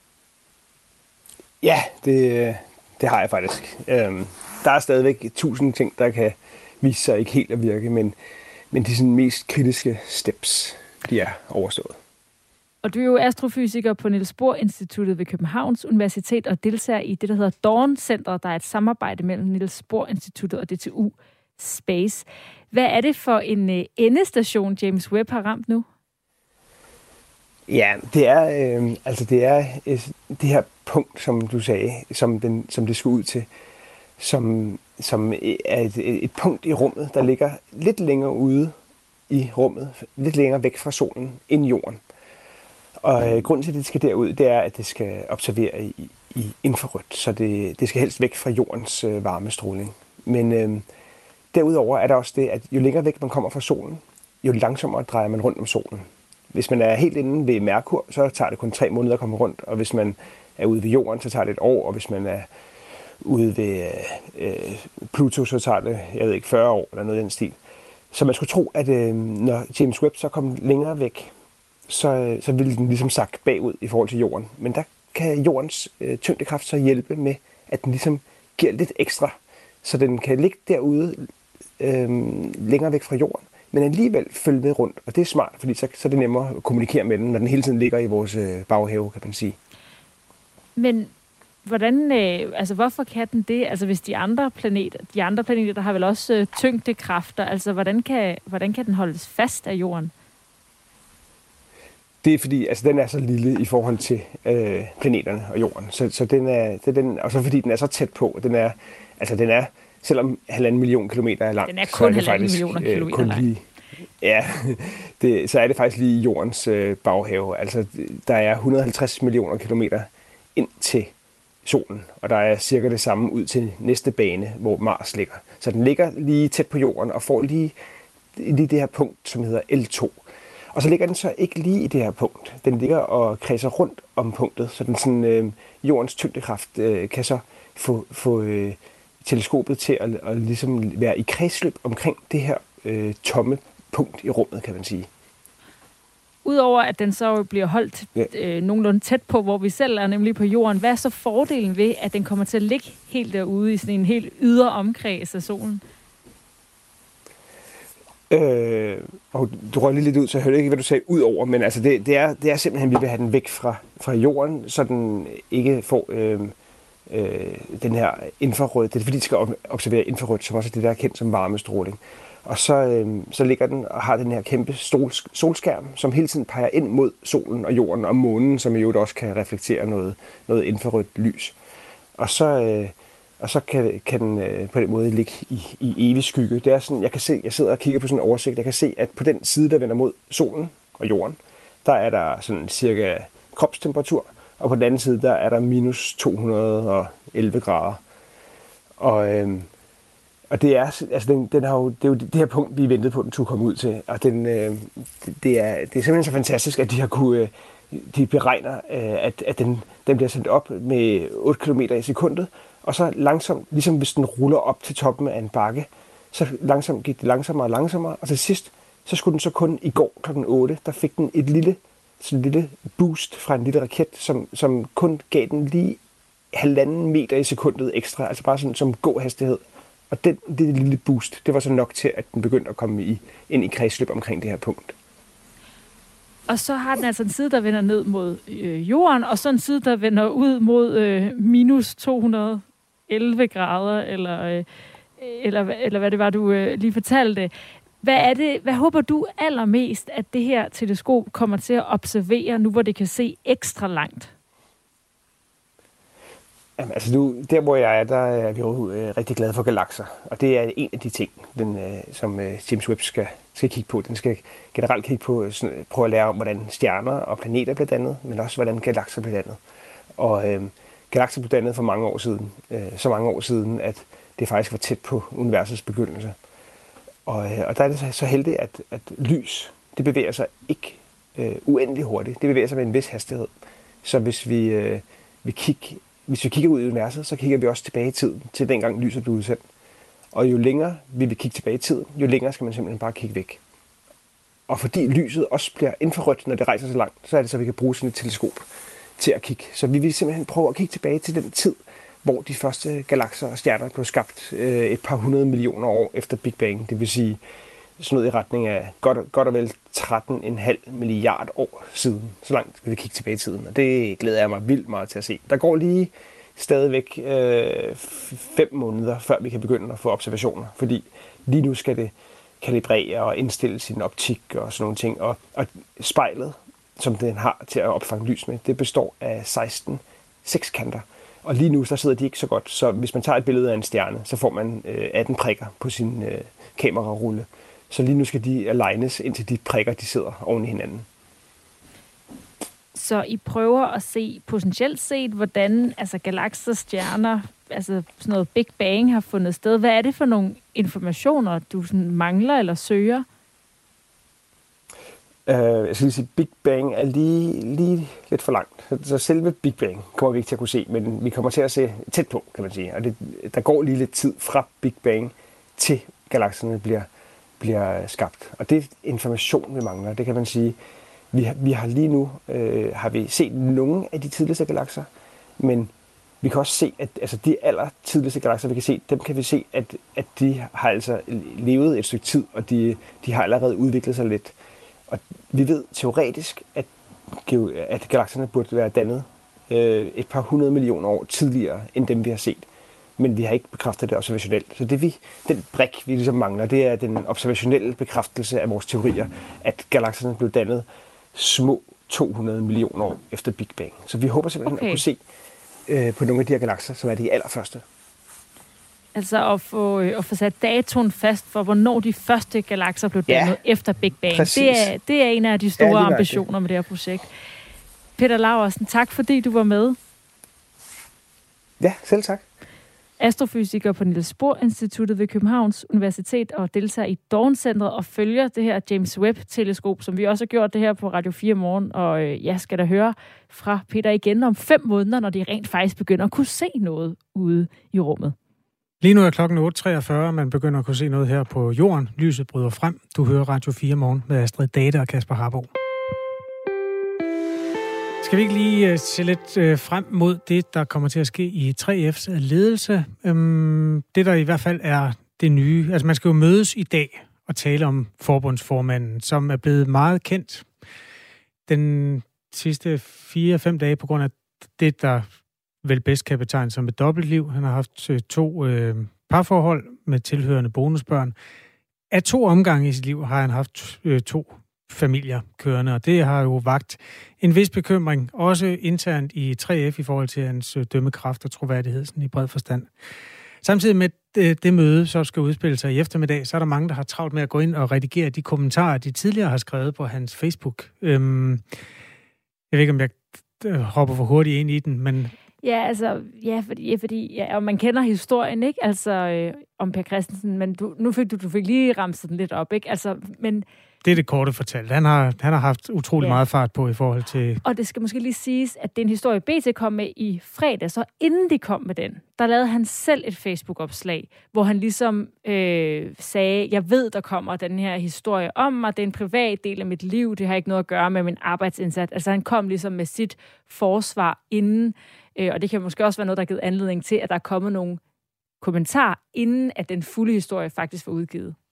Ja, det har jeg faktisk. Der er stadigvæk 1000 ting, der kan vise sig ikke helt at virke, men de sådan mest kritiske steps, de er overstået. Og du er jo astrofysiker på Niels Bohr Instituttet ved Københavns Universitet og deltager i det, der hedder Dawn-centret, der er et samarbejde mellem Niels Bohr Instituttet og DTU Space. Hvad er det for en endestation, James Webb har ramt nu? Ja, det er det her punkt, som du sagde, som det skulle ud til, som er et punkt i rummet, der ligger lidt længere ude i rummet, lidt længere væk fra solen end jorden. Og grunden til, at det skal derud, det er, at det skal observere i infrarødt, så det skal helst væk fra jordens varmestråling. Men derudover er der også det, at jo længere væk man kommer fra solen, jo langsommere drejer man rundt om solen. Hvis man er helt inde ved Merkur, så tager det kun 3 måneder at komme rundt, og hvis man er ude ved jorden, så tager det 1 år, og hvis man er ude ved Pluto, så tager det, 40 år eller noget i den stil. Så man skulle tro, at når James Webb så kom længere væk, så ville den ligesom sakke bagud i forhold til jorden. Men der kan jordens tyngdekraft så hjælpe med, at den ligesom giver lidt ekstra, så den kan ligge derude længere væk fra jorden, men alligevel følge med rundt. Og det er smart, fordi så er det nemmere at kommunikere med den, når den hele tiden ligger i vores baghave, kan man sige. Men hvordan, hvorfor kan den det? Altså hvis de andre planeter, der har vel også tyngdekræfter, altså hvordan kan den holdes fast af jorden? Det er fordi, den er så lille i forhold til planeterne og jorden. Så den og så fordi den er så tæt på, den er, selvom 1,5 million kilometer er lang. Den er kun 1,5 millioner kilometer lang. Ja, så er det faktisk lige jordens baghave. Altså, der er 150 millioner kilometer ind til solen, og der er cirka det samme ud til næste bane, hvor Mars ligger. Så den ligger lige tæt på jorden og får lige det her punkt, som hedder L2. Og så ligger den så ikke lige i det her punkt. Den ligger og kredser rundt om punktet, så den sådan, jordens tyngdekraft kan så få teleskopet til at ligesom være i kredsløb omkring det her tomme punkt i rummet, kan man sige. Udover at den så bliver holdt nogenlunde tæt på, hvor vi selv er, nemlig på jorden, hvad er så fordelen ved, at den kommer til at ligge helt derude i sådan en helt ydre omkreds af solen? Og du røg lidt ud, så jeg hørte ikke, hvad du sagde ud over, men altså det er simpelthen, vi vil have den væk fra jorden, så den ikke får den her infrarød. Det er fordi, de skal observere infrarødt, som også er det, der er kendt som varmestråling. Og så ligger den og har den her kæmpe solskærm, som hele tiden peger ind mod solen og jorden og månen, som jo også kan reflektere noget infrarødt lys. Og så kan den på den måde ligge i evig skygge. Det er sådan, jeg sidder og kigger på sådan en oversigt. Jeg kan se, at på den side, der vender mod solen og jorden, der er der sådan cirka kropstemperatur, og på den anden side, der er der minus 211 grader. Og det er, den har jo, det er jo det her punkt, vi ventede på, den skulle komme ud til. Og det er simpelthen så fantastisk, at de beregner, at den bliver sendt op med 8 km i sekundet, og så langsomt, ligesom hvis den ruller op til toppen af en bakke, så langsomt gik det langsommere og langsommere, og til sidst, så skulle den så kun i går kl. 8, der fik den et lille boost fra en lille raket, som kun gav den lige 1,5 meter i sekundet ekstra, altså bare sådan som gåhastighed. Og det lille boost, det var så nok til, at den begyndte at komme ind i kredsløb omkring det her punkt. Og så har den altså en side, der vender ned mod jorden, og så en side, der vender ud mod minus 211 grader, eller hvad det var, du lige fortalte. Hvad håber du allermest, at det her teleskop kommer til at observere, nu hvor det kan se ekstra langt? Jamen, altså nu, der hvor jeg er, der er vi jo rigtig glade for galakser. Og det er en af de ting, som James Webb skal kigge på. Den skal generelt kigge på, prøve at lære om, hvordan stjerner og planeter bliver dannet, men også hvordan galakser bliver dannet. Og galakser blev dannet for mange år siden. Så mange år siden, at det faktisk var tæt på universets begyndelse. Og der er det så heldigt, at lys, det bevæger sig ikke uendelig hurtigt. Det bevæger sig med en vis hastighed. Så hvis vi kigger ud i universet, så kigger vi også tilbage i tiden, til dengang lyset blev udsendt. Og jo længere vi vil kigge tilbage i tiden, jo længere skal man simpelthen bare kigge væk. Og fordi lyset også bliver infrarødt, når det rejser så langt, så er det så, vi kan bruge sådan et teleskop til at kigge. Så vi vil simpelthen prøve at kigge tilbage til den tid, hvor de første galakser og stjerner blev skabt et par 100 millioner år efter Big Bang. Det vil sige sådan noget i retning af godt og vel 13,5 milliard år siden. Så langt skal vi kigge tilbage i tiden, og det glæder jeg mig vildt meget til at se. Der går lige stadigvæk 5 måneder, før vi kan begynde at få observationer, fordi lige nu skal det kalibrere og indstille sin optik og sådan nogle ting. Og spejlet, som den har til at opfange lys med, det består af 16 sekskanter. Og lige nu så sidder de ikke så godt, så hvis man tager et billede af en stjerne, så får man 18 prikker på sin kamerarulle. Så lige nu skal de alignes, indtil de prikker, de sidder oven i hinanden. Så I prøver at se, potentielt set, hvordan galakser, stjerner, sådan noget Big Bang har fundet sted. Hvad er det for nogle informationer, du sådan mangler eller søger? Jeg skal lige sige, Big Bang er lige lidt for langt. Så selve Big Bang kommer vi ikke til at kunne se, men vi kommer til at se tæt på, kan man sige. Og der går lige lidt tid fra Big Bang til galakserne bliver skabt. Og det er information, vi mangler. Det kan man sige. Vi har lige nu har vi set nogle af de tidligste galakser, men vi kan også se, at de allertidligste galakser, vi kan se, dem kan vi se, at de har altså levet et stykke tid, og de har allerede udviklet sig lidt. Og vi ved teoretisk, at galakserne burde være dannet et par 100 millioner år tidligere, end dem vi har set. Men vi har ikke bekræftet det observationelt. Så den brik, vi ligesom mangler, det er den observationelle bekræftelse af vores teorier, at galakserne blev dannet små 200 millioner år efter Big Bang. Så vi håber simpelthen at kunne se på nogle af de her galakser, som er de allerførste. Altså at få sat datoen fast for, hvornår de første galakser blev dannet efter Big Bang. Det er en af de store ambitioner med det her projekt. Peter Laursen, tak fordi du var med. Ja, selv tak. Astrofysiker på Niels Bohr Instituttet ved Københavns Universitet og deltager i Dawn-centret og følger det her James Webb-teleskop, som vi også har gjort det her på Radio 4 morgen. Og jeg skal da høre fra Peter igen om 5 måneder, når de rent faktisk begynder at kunne se noget ude i rummet. Lige nu er klokken 8.43, man begynder at kunne se noget her på jorden. Lyset bryder frem. Du hører Radio 4 morgen med Astrid Date og Kasper Harbo. Skal vi ikke lige se lidt frem mod det, der kommer til at ske i 3F's ledelse? Det, der i hvert fald er det nye. Altså, man skal jo mødes i dag og tale om forbundsformanden, som er blevet meget kendt den sidste 4-5 dage på grund af det, der vel bedst kan betegnes som et dobbeltliv. Han har haft 2 parforhold med tilhørende bonusbørn. Af 2 omgange i sit liv har han haft 2 familier kørende, og det har jo vakt en vis bekymring, også internt i 3F i forhold til hans dømmekraft og troværdighed sådan i bred forstand. Samtidig med det møde, så skal udspille sig i eftermiddag, så er der mange, der har travlt med at gå ind og redigere de kommentarer, de tidligere har skrevet på hans Facebook. Jeg ved ikke, om jeg hopper for hurtigt ind i den, men... Fordi og man kender historien, ikke? Altså, om Per Christensen, men du fik lige ramset den lidt op, ikke? Altså, men... Det er det korte fortalt. Han har haft utrolig meget fart på i forhold til... Og det skal måske lige siges, at det er en historie, BT kom med i fredag, så inden de kom med den, der lavede han selv et Facebook-opslag, hvor han ligesom sagde, jeg ved, der kommer den her historie om mig, det er en privat del af mit liv, det har ikke noget at gøre med min arbejdsindsats. Altså han kom ligesom med sit forsvar inden, og det kan måske også være noget, der har givet anledning til, at der er kommet nogle kommentarer, inden at den fulde historie faktisk var udgivet.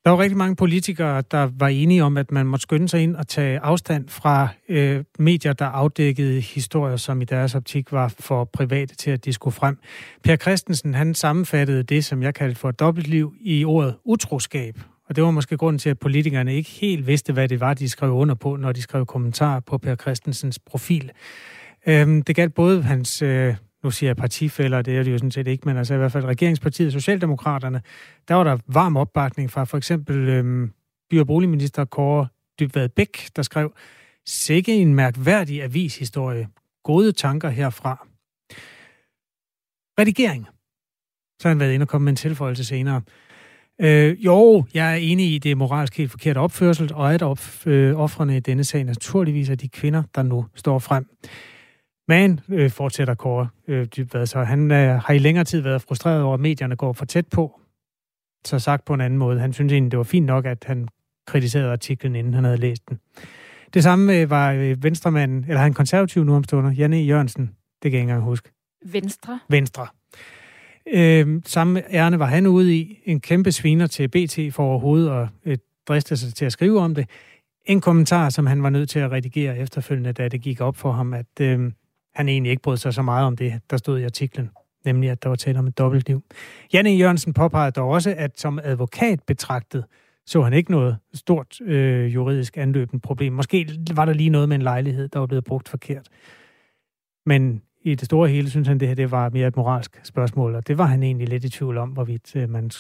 Der var rigtig mange politikere, der var enige om, at man måtte skynde sig ind og tage afstand fra medier, der afdækkede historier, som i deres optik var for private til, at de skulle frem. Per Christensen, han sammenfattede det, som jeg kaldte for et dobbeltliv, i ordet utroskab. Og det var måske grunden til, at politikerne ikke helt vidste, hvad det var, de skrev under på, når de skrev kommentarer på Per Christensens profil. Det galt både hans... Nu siger jeg partifæller, det er det jo sådan set ikke, men altså i hvert fald regeringspartiet Socialdemokraterne, der var der varm opbakning fra for eksempel by- og boligminister Kaare Dybvad Bek, der skrev, sikke en mærkværdig avishistorie. Gode tanker herfra. Redigering. Så har han været inde og komme med en tilføjelse senere. Jo, jeg er enig i, det moralsk helt forkert opførsel, og at ofrene i denne sag naturligvis er de kvinder, der nu står frem. Men, fortsætter Kaare Dybvad, så han har i længere tid været frustreret over, at medierne går for tæt på. Så sagt på en anden måde. Han synes egentlig, det var fint nok, at han kritiserede artiklen, inden han havde læst den. Det samme var venstremanden, eller han konservativ nu omstående, Jan E. Jørgensen. Det kan jeg ikke engang huske. Venstre. Samme ærne var han ude i. En kæmpe sviner til BT for overhovedet at driste sig til at skrive om det. En kommentar, som han var nødt til at redigere efterfølgende, da det gik op for ham, at han egentlig ikke brød sig så meget om det, der stod i artiklen, nemlig at der var tale om et dobbeltliv. Jan E. Jørgensen påpegede dog også, at som advokat betragtet, så han ikke noget stort juridisk anløbende problem. Måske var der lige noget med en lejlighed, der var blevet brugt forkert. Men i det store hele synes han, det var mere et moralsk spørgsmål, og det var han egentlig lidt i tvivl om, hvorvidt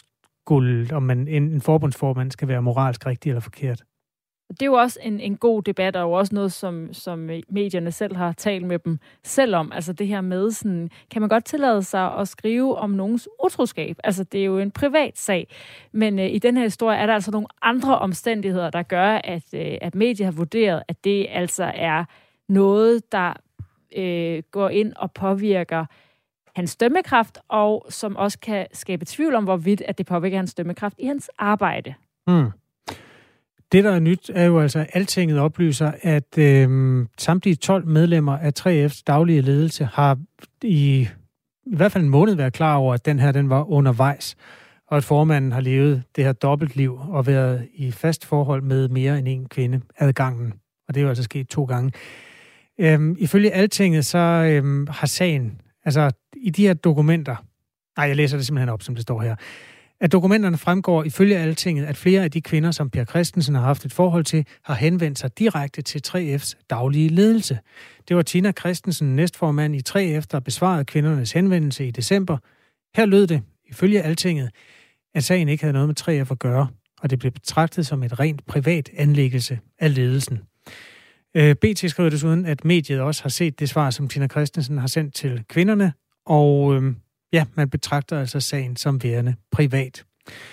en forbundsformand skal være moralsk rigtig eller forkert. Det er jo også en god debat, og også noget, som medierne selv har talt med dem selv om. Altså det her med, sådan, kan man godt tillade sig at skrive om nogens utroskab? Altså det er jo en privat sag. Men i den her historie er der altså nogle andre omstændigheder, der gør, at medier har vurderet, at det altså er noget, der går ind og påvirker hans dømmekraft, og som også kan skabe tvivl om, hvorvidt at det påvirker hans dømmekraft i hans arbejde. Det, der er nyt, er jo altså, at Altinget oplyser, at samtlige 12 medlemmer af 3F's daglige ledelse har i hvert fald en måned været klar over, at den var undervejs, og at formanden har levet det her dobbeltliv og været i fast forhold med mere end en kvinde ad gangen. Og det er jo altså sket 2 gange. Ifølge Altinget, så har sagen, altså i de her dokumenter, jeg læser det simpelthen op, som det står her, at dokumenterne fremgår ifølge Altinget, at flere af de kvinder, som Per Christensen har haft et forhold til, har henvendt sig direkte til 3F's daglige ledelse. Det var Tina Christensen, næstformand i 3F, der besvarede kvindernes henvendelse i december. Her lød det, ifølge Altinget, at sagen ikke havde noget med 3F at gøre, og det blev betragtet som et rent privat anliggelse af ledelsen. BT skriver desuden, at mediet også har set det svar, som Tina Christensen har sendt til kvinderne, og man betragter altså sagen som værende privat.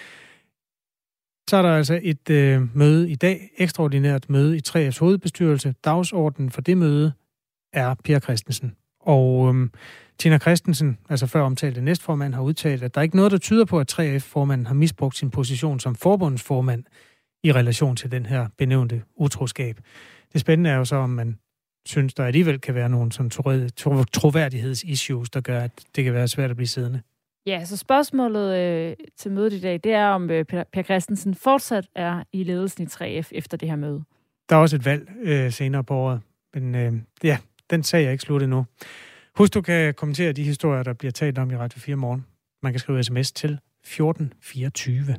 Så er der altså et møde i dag, ekstraordinært møde i 3F's hovedbestyrelse. Dagsordenen for det møde er Per Christensen. Og Tina Christensen, altså før omtalte næstformand, har udtalt, at der er ikke noget, der tyder på, at 3F-formanden har misbrugt sin position som forbundsformand i relation til den her benævnte utroskab. Det spændende er jo så, om man synes, der alligevel kan være nogle sådan troværdighedsissues, der gør, at det kan være svært at blive siddende. Ja, så spørgsmålet til mødet i dag, det er, om Per Christensen fortsat er i ledelsen i 3F efter det her møde. Der er også et valg senere på året, men den sag er ikke slut endnu. Husk, du kan kommentere de historier, der bliver talt om i Radio 4 morgen. Man kan skrive sms til 1424.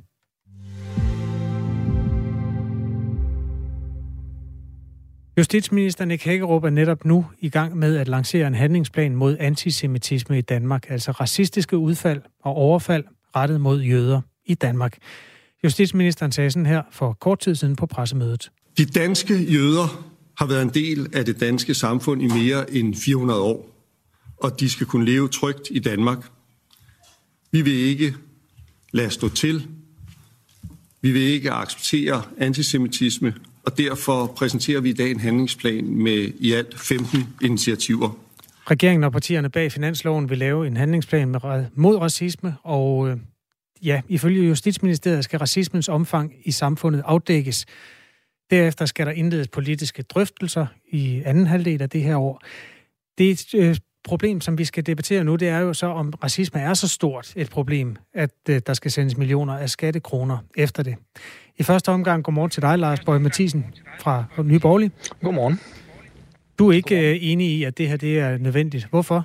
Justitsminister Nick Hækkerup er netop nu i gang med at lancere en handlingsplan mod antisemitisme i Danmark, altså racistiske udfald og overfald rettet mod jøder i Danmark. Justitsministeren sagde sådan her for kort tid siden på pressemødet. De danske jøder har været en del af det danske samfund i mere end 400 år, og de skal kunne leve trygt i Danmark. Vi vil ikke lade stå til. Vi vil ikke acceptere antisemitisme, og derfor præsenterer vi i dag en handlingsplan med i alt 15 initiativer. Regeringen og partierne bag finansloven vil lave en handlingsplan mod racisme, og ifølge Justitsministeriet skal racismens omfang i samfundet afdækkes. Derefter skal der indledes politiske drøftelser i anden halvdel af det her år. Det problem, som vi skal debattere nu, det er jo så, om racisme er så stort et problem, at der skal sendes millioner af skattekroner efter det. I første omgang, godmorgen til dig, Lars Boje Mathiesen fra Nye Borgerlige. Godmorgen. Du er ikke enig i, at det her det er nødvendigt. Hvorfor?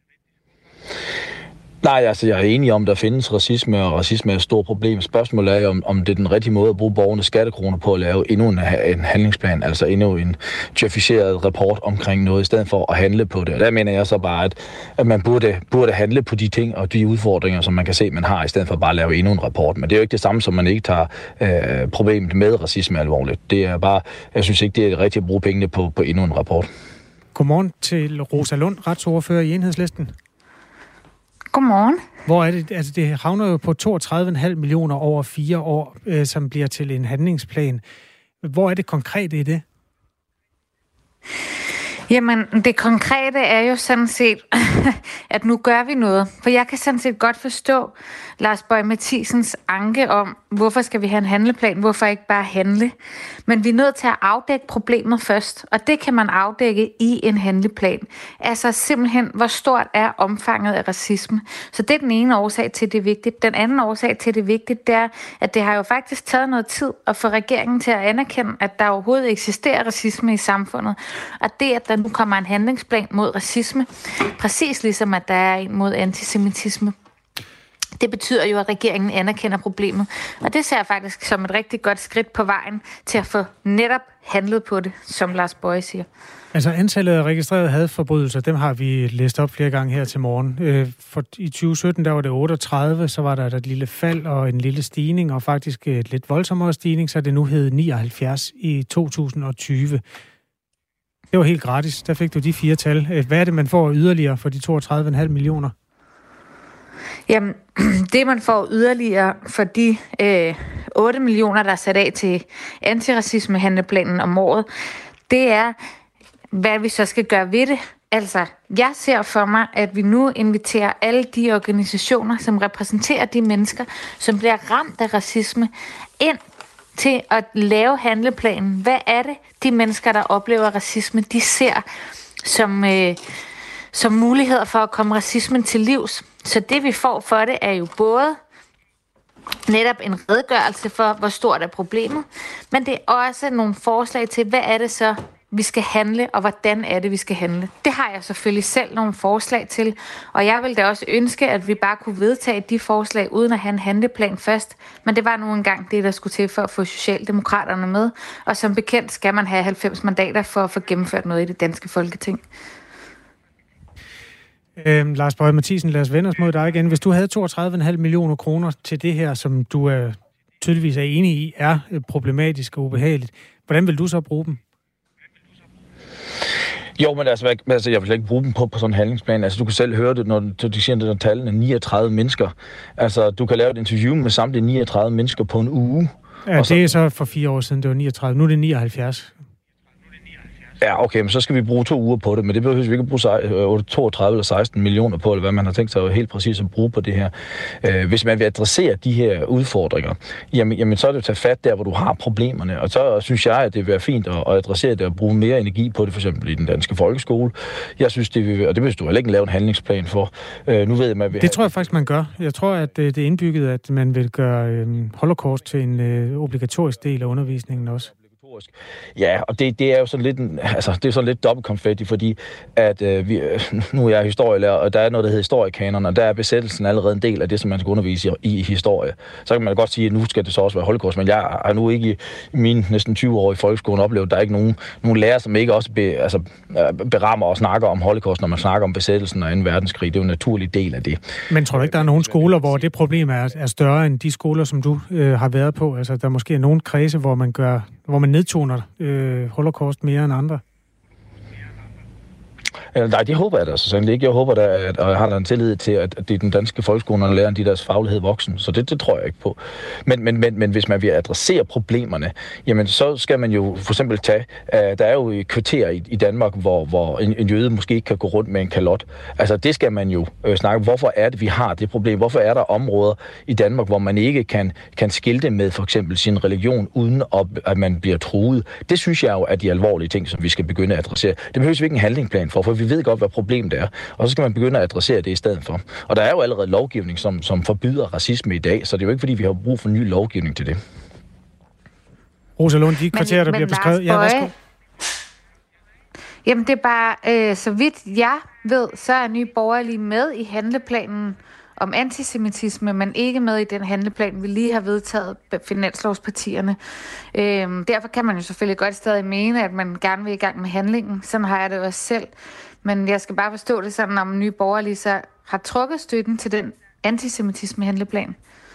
Nej, altså jeg er enig om, at der findes racisme, og racisme er et stort problem. Spørgsmålet er jo, om det er den rigtige måde at bruge borgernes skattekroner på at lave endnu en handlingsplan, altså endnu en djøfiseret rapport omkring noget, i stedet for at handle på det. Og der mener jeg så bare, at man burde handle på de ting og de udfordringer, som man kan se, man har, i stedet for bare at lave endnu en rapport. Men det er jo ikke det samme, som man ikke tager problemet med racisme alvorligt. Det er bare, jeg synes ikke, det er rigtigt at bruge pengene på endnu en rapport. Godmorgen til Rosa Lund, retsordfører i Enhedslisten. Godmorgen. Hvor er det? Altså, det havner jo på 32,5 millioner over 4 år, som bliver til en handlingsplan. Hvor er det konkrete i det? Jamen, det konkrete er jo sådan set, at nu gør vi noget. For jeg kan sådan set godt forstå Lars Boje Mathiesens anke om, hvorfor skal vi have en handleplan, hvorfor ikke bare handle. Men vi er nødt til at afdække problemet først, og det kan man afdække i en handleplan. Altså simpelthen, hvor stort er omfanget af racisme. Så det er den ene årsag til, det er vigtigt. Den anden årsag til, det er vigtigt, det er, at det har jo faktisk taget noget tid at få regeringen til at anerkende, at der overhovedet eksisterer racisme i samfundet. Og det, at der nu kommer en handlingsplan mod racisme, præcis ligesom at der er en mod antisemitisme. Det betyder jo, at regeringen anerkender problemet. Og det ser jeg faktisk som et rigtig godt skridt på vejen til at få netop handlet på det, som Lars Boje siger. Altså antallet af registrerede hadforbrydelser, dem har vi læst op flere gange her til morgen. For i 2017, der var det 38, så var der et lille fald og en lille stigning, og faktisk et lidt voldsommere stigning, så det nu hed 79 i 2020. Det var helt gratis. Der fik du de 4 tal. Hvad er det, man får yderligere for de 32,5 millioner? Jamen, det man får yderligere for de 8 millioner, der er sat af til antiracismehandleplanen om året, det er, hvad vi så skal gøre ved det. Altså, jeg ser for mig, at vi nu inviterer alle de organisationer, som repræsenterer de mennesker, som bliver ramt af racisme, ind til at lave handleplanen. Hvad er det, de mennesker, der oplever racisme, de ser som muligheder for at komme racismen til livs? Så det, vi får for det, er jo både netop en redegørelse for, hvor stort er problemet, men det er også nogle forslag til, hvad er det så, vi skal handle, og hvordan er det, vi skal handle. Det har jeg selvfølgelig selv nogle forslag til, og jeg ville da også ønske, at vi bare kunne vedtage de forslag, uden at have en handleplan først, men det var nu engang det, der skulle til for at få Socialdemokraterne med, og som bekendt skal man have 90 mandater for at få gennemført noget i det danske Folketing. Lars Boje Mathiesen, lad os vende os mod dig igen. Hvis du havde 32,5 millioner kroner til det her, som du tydeligvis er enig i, er problematisk og ubehageligt, hvordan vil du så bruge dem? Jo, men altså jeg vil ikke bruge dem på sådan en handlingsplan. Altså, du kan selv høre det, når de siger, at tallene er 39 mennesker. Altså, du kan lave et interview med samtlige 39 mennesker på en uge. Ja, det er så for 4 år siden, det var 39. Nu er det 79. Ja, okay, men så skal vi bruge 2 uger på det, men det behøver vi ikke at bruge 32 eller 16 millioner på, eller hvad man har tænkt sig helt præcis at bruge på det her. Hvis man vil adressere de her udfordringer, jamen så er det at tage fat der, hvor du har problemerne, og så synes jeg, at det vil være fint at adressere det og bruge mere energi på det, for eksempel i den danske folkeskole. Jeg synes, det vil, og det vil du heller ikke lave en handlingsplan for. Nu ved jeg, det tror jeg faktisk, man gør. Jeg tror, at det er indbygget, at man vil gøre holocaust til en obligatorisk del af undervisningen også. Ja, og det er jo sådan lidt det er sådan lidt dobbeltkonfetti, fordi at nu er jeg historielærer, og der er noget, der hedder historiekanon, og der er besættelsen allerede en del af det, som man skal undervise i historie. Så kan man godt sige, at nu skal det så også være holocaust, men jeg har nu ikke i mine næsten 20 år i folkeskolen oplevet, at der er ikke nogen lærer, som ikke også berammer og snakker om holocaust, når man snakker om besættelsen og 2. verdenskrig. Det er jo en naturlig del af det. Men tror du ikke, der er nogle skoler, hvor det problem er større end de skoler, som du har været på? Altså, der måske er nogle kredse, hvor man nedtoner holocaust mere end andre? Nej, det håber jeg da så sandelig ikke. Jeg håber da, og jeg har da en tillid til, at det er den danske folkeskole, der lærer de deres faglighed voksen. Så det tror jeg ikke på. Men hvis man vil adressere problemerne, jamen så skal man jo for eksempel tage, der er jo kvarterer i Danmark, hvor en jøde måske ikke kan gå rundt med en kalot. Altså det skal man jo snakke. Hvorfor er det, vi har det problem? Hvorfor er der områder i Danmark, hvor man ikke kan skilte med for eksempel sin religion, uden at man bliver truet? Det synes jeg jo er de alvorlige ting, som vi skal begynde at adressere. Det behøves vi ikke en handlingsplan for vi ved godt, hvad problemet er. Og så skal man begynde at adressere det i stedet for. Og der er jo allerede lovgivning, som forbyder racisme i dag, så det er jo ikke, fordi vi har brug for ny lovgivning til det. Rosa Lund, de kvarterer, der bliver beskrevet. Ja, værsgo. Jamen, det er bare, så vidt jeg ved, så er Nye Borgerlige med i handleplanen om antisemitisme, men ikke med i den handleplan, vi lige har vedtaget finanslovspartierne. Derfor kan man jo selvfølgelig godt stadig mene, at man gerne vil i gang med handlingen. Sådan har jeg det også selv. Men jeg skal bare forstå det sådan, om Nye Borgerlige så har trukket støtten til den antisemitisme-handleplan.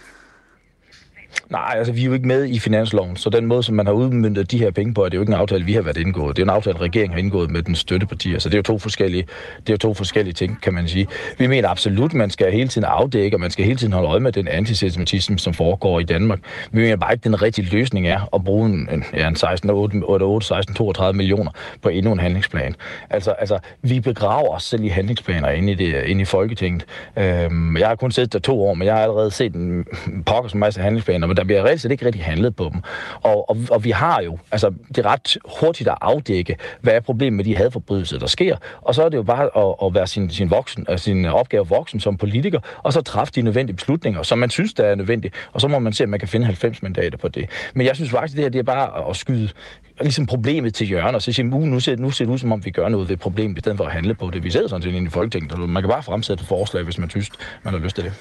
Nej, altså vi er jo ikke med i finansloven, så den måde, som man har udmøntet de her penge på, er det jo ikke en aftale, vi har været indgået. Det er en aftale, regeringen har indgået med den støttepartier, så det er jo to forskellige ting, kan man sige. Vi mener absolut, at man skal hele tiden afdække, og man skal hele tiden holde øje med den antisemitisme, som foregår i Danmark. Vi mener bare ikke, den rigtige løsning er at bruge en 32 millioner på endnu en handlingsplan. Altså vi begraver os selv i handlingsplaner inde i Folketinget. Jeg har kun siddet der 2 år, men jeg har allerede set en pokkers masse handlingsplaner, men der bliver reelt set ikke rigtig handlet på dem. Og vi har jo, altså det er ret hurtigt at afdække, hvad er problemet med de hadforbrydelser, der sker, og så er det jo bare at være sin opgave voksen som politiker, og så træffe de nødvendige beslutninger, som man synes, der er nødvendige, og så må man se, om man kan finde 90 mandater på det. Men jeg synes faktisk, det er bare at skyde ligesom problemet til hjørne, og så sige, nu ser det ud, som om vi gør noget ved problemet, i stedet for at handle på det. Vi sidder sådan set inde i Folketinget, og man kan bare fremsætte et forslag, hvis man synes, man har lyst til det.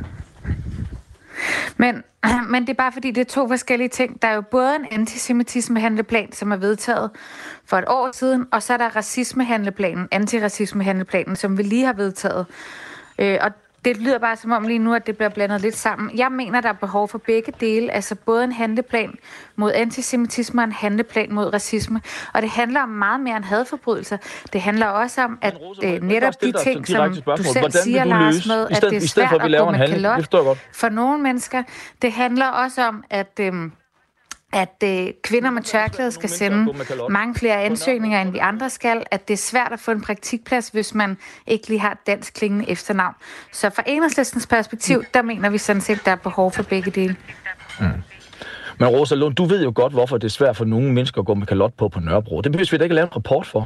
Men det er bare fordi, det er 2 forskellige ting. Der er jo både en antisemitisme-handleplan, som er vedtaget for et år siden, og så er der racisme-handleplanen, antiracisme-handleplanen, som vi lige har vedtaget. Og det lyder bare som om lige nu, at det bliver blandet lidt sammen. Jeg mener, der er behov for begge dele, altså både en handleplan mod antisemitisme og en handleplan mod racisme. Og det handler om meget mere end hadforbrydelser. Det handler også om, at netop de ting, som du selv siger, Lars, med, at det er svært at gå med kalot for nogle mennesker. Det handler også om, at kvinder med tørklæde skal sende mange flere ansøgninger, end vi andre skal, at det er svært at få en praktikplads, hvis man ikke lige har et dansk klingende efternavn. Så fra Enhedslistens perspektiv, der mener vi sådan set, der er behov for begge dele. Men Rosa Lund, du ved jo godt, hvorfor det er svært for nogle mennesker at gå med kalot på Nørrebro. Det behøver vi da ikke lave en rapport for.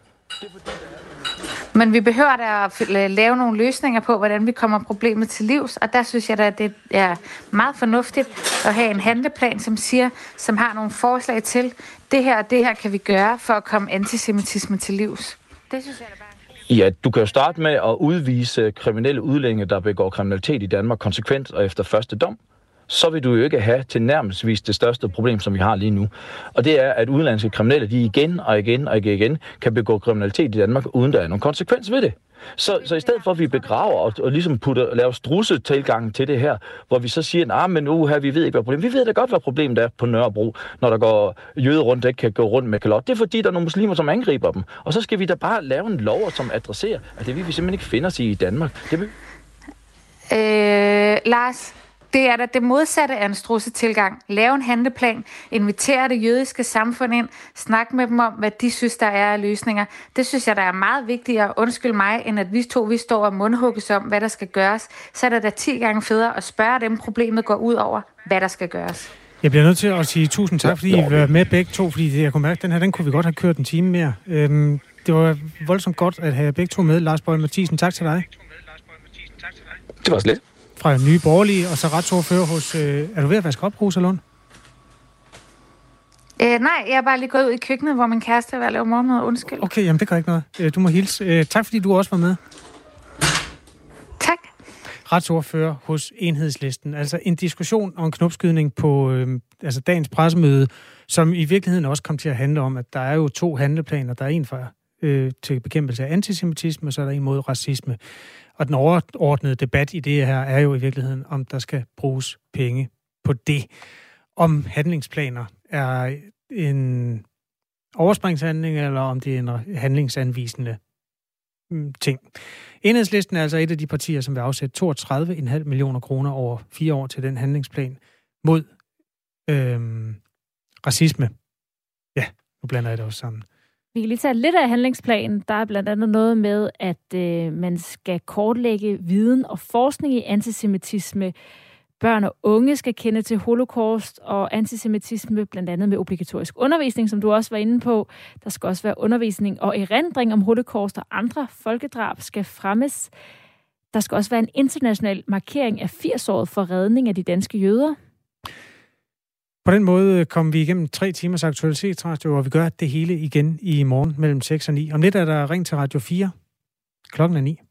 Men vi behøver da at lave nogle løsninger på, hvordan vi kommer problemet til livs, og der synes jeg da, at det er meget fornuftigt at have en handleplan, som har nogle forslag til, det her kan vi gøre for at komme antisemitisme til livs. Det synes jeg da bare. Ja, du kan jo starte med at udvise kriminelle udlændinge, der begår kriminalitet i Danmark konsekvent og efter første dom. Så vil du jo ikke have tilnærmelsesvis det største problem, som vi har lige nu. Og det er, at udenlandske kriminelle, de igen kan begå kriminalitet i Danmark, uden der er nogen konsekvens ved det. Så i stedet for, at vi begraver og ligesom laver strudsetilgangen til det her, hvor vi så siger, men vi ved ikke, hvad problemet er. Vi ved da godt, hvad problemet er på Nørrebro, når der går jøder rundt, der ikke kan gå rundt med kalot. Det er fordi, der er nogle muslimer, som angriber dem. Og så skal vi da bare lave en lov, som adresserer, at det vil vi simpelthen ikke finde os i Danmark. Lars, det er da det modsatte af en strudsetilgang. Lave en handleplan, invitere det jødiske samfund ind, snakke med dem om, hvad de synes, der er af løsninger. Det synes jeg, der er meget vigtigere, undskyld mig, end at vi står og mundhugges om, hvad der skal gøres. Så er det da 10 gange federe at spørge dem, problemet går ud over, hvad der skal gøres. Jeg bliver nødt til at sige tusind tak, fordi I var med begge to, fordi jeg kunne mærke, at den kunne vi godt have kørt en time mere. Det var voldsomt godt at have begge to med. Lars Boje Mathiesen, tak til dig. Det var slet. Fra Nye Borgerlige, og så retsordfører hos... er du ved at vaske op, Rosa Lund? Nej, jeg er bare lige gået ud i køkkenet, hvor min kæreste er ved at lave morgenmad. Undskyld. Okay, jamen det gør ikke noget. Du må hilse. Tak fordi du også var med. Tak. Retsordfører hos Enhedslisten. Altså en diskussion om knopskydning på dagens pressemøde, som i virkeligheden også kom til at handle om, at der er jo 2 handleplaner. Der er en til bekæmpelse af antisemitisme, og så er der en mod racisme. Og den overordnede debat i det her er jo i virkeligheden, om der skal bruges penge på det. Om handlingsplaner er en overspringshandling, eller om det er en handlingsanvisende ting. Enhedslisten er altså et af de partier, som vil afsætte 32,5 millioner kroner over 4 år til den handlingsplan mod racisme. Ja, nu blander jeg det også sammen. Vi kan lige tage lidt af handlingsplanen. Der er blandt andet noget med, at man skal kortlægge viden og forskning i antisemitisme børn og unge skal kende til holocaust og antisemitisme, blandt andet med obligatorisk undervisning, som du også var inde på. Der skal også være undervisning og erindring om holocaust og andre folkedrab skal fremmes. Der skal også være en international markering af 80-året for redning af de danske jøder. På den måde kom vi igennem 3 timers aktualitetsradio, og vi gør det hele igen i morgen mellem 6 og 9. Om lidt er der ring til Radio 4. Klokken er 9.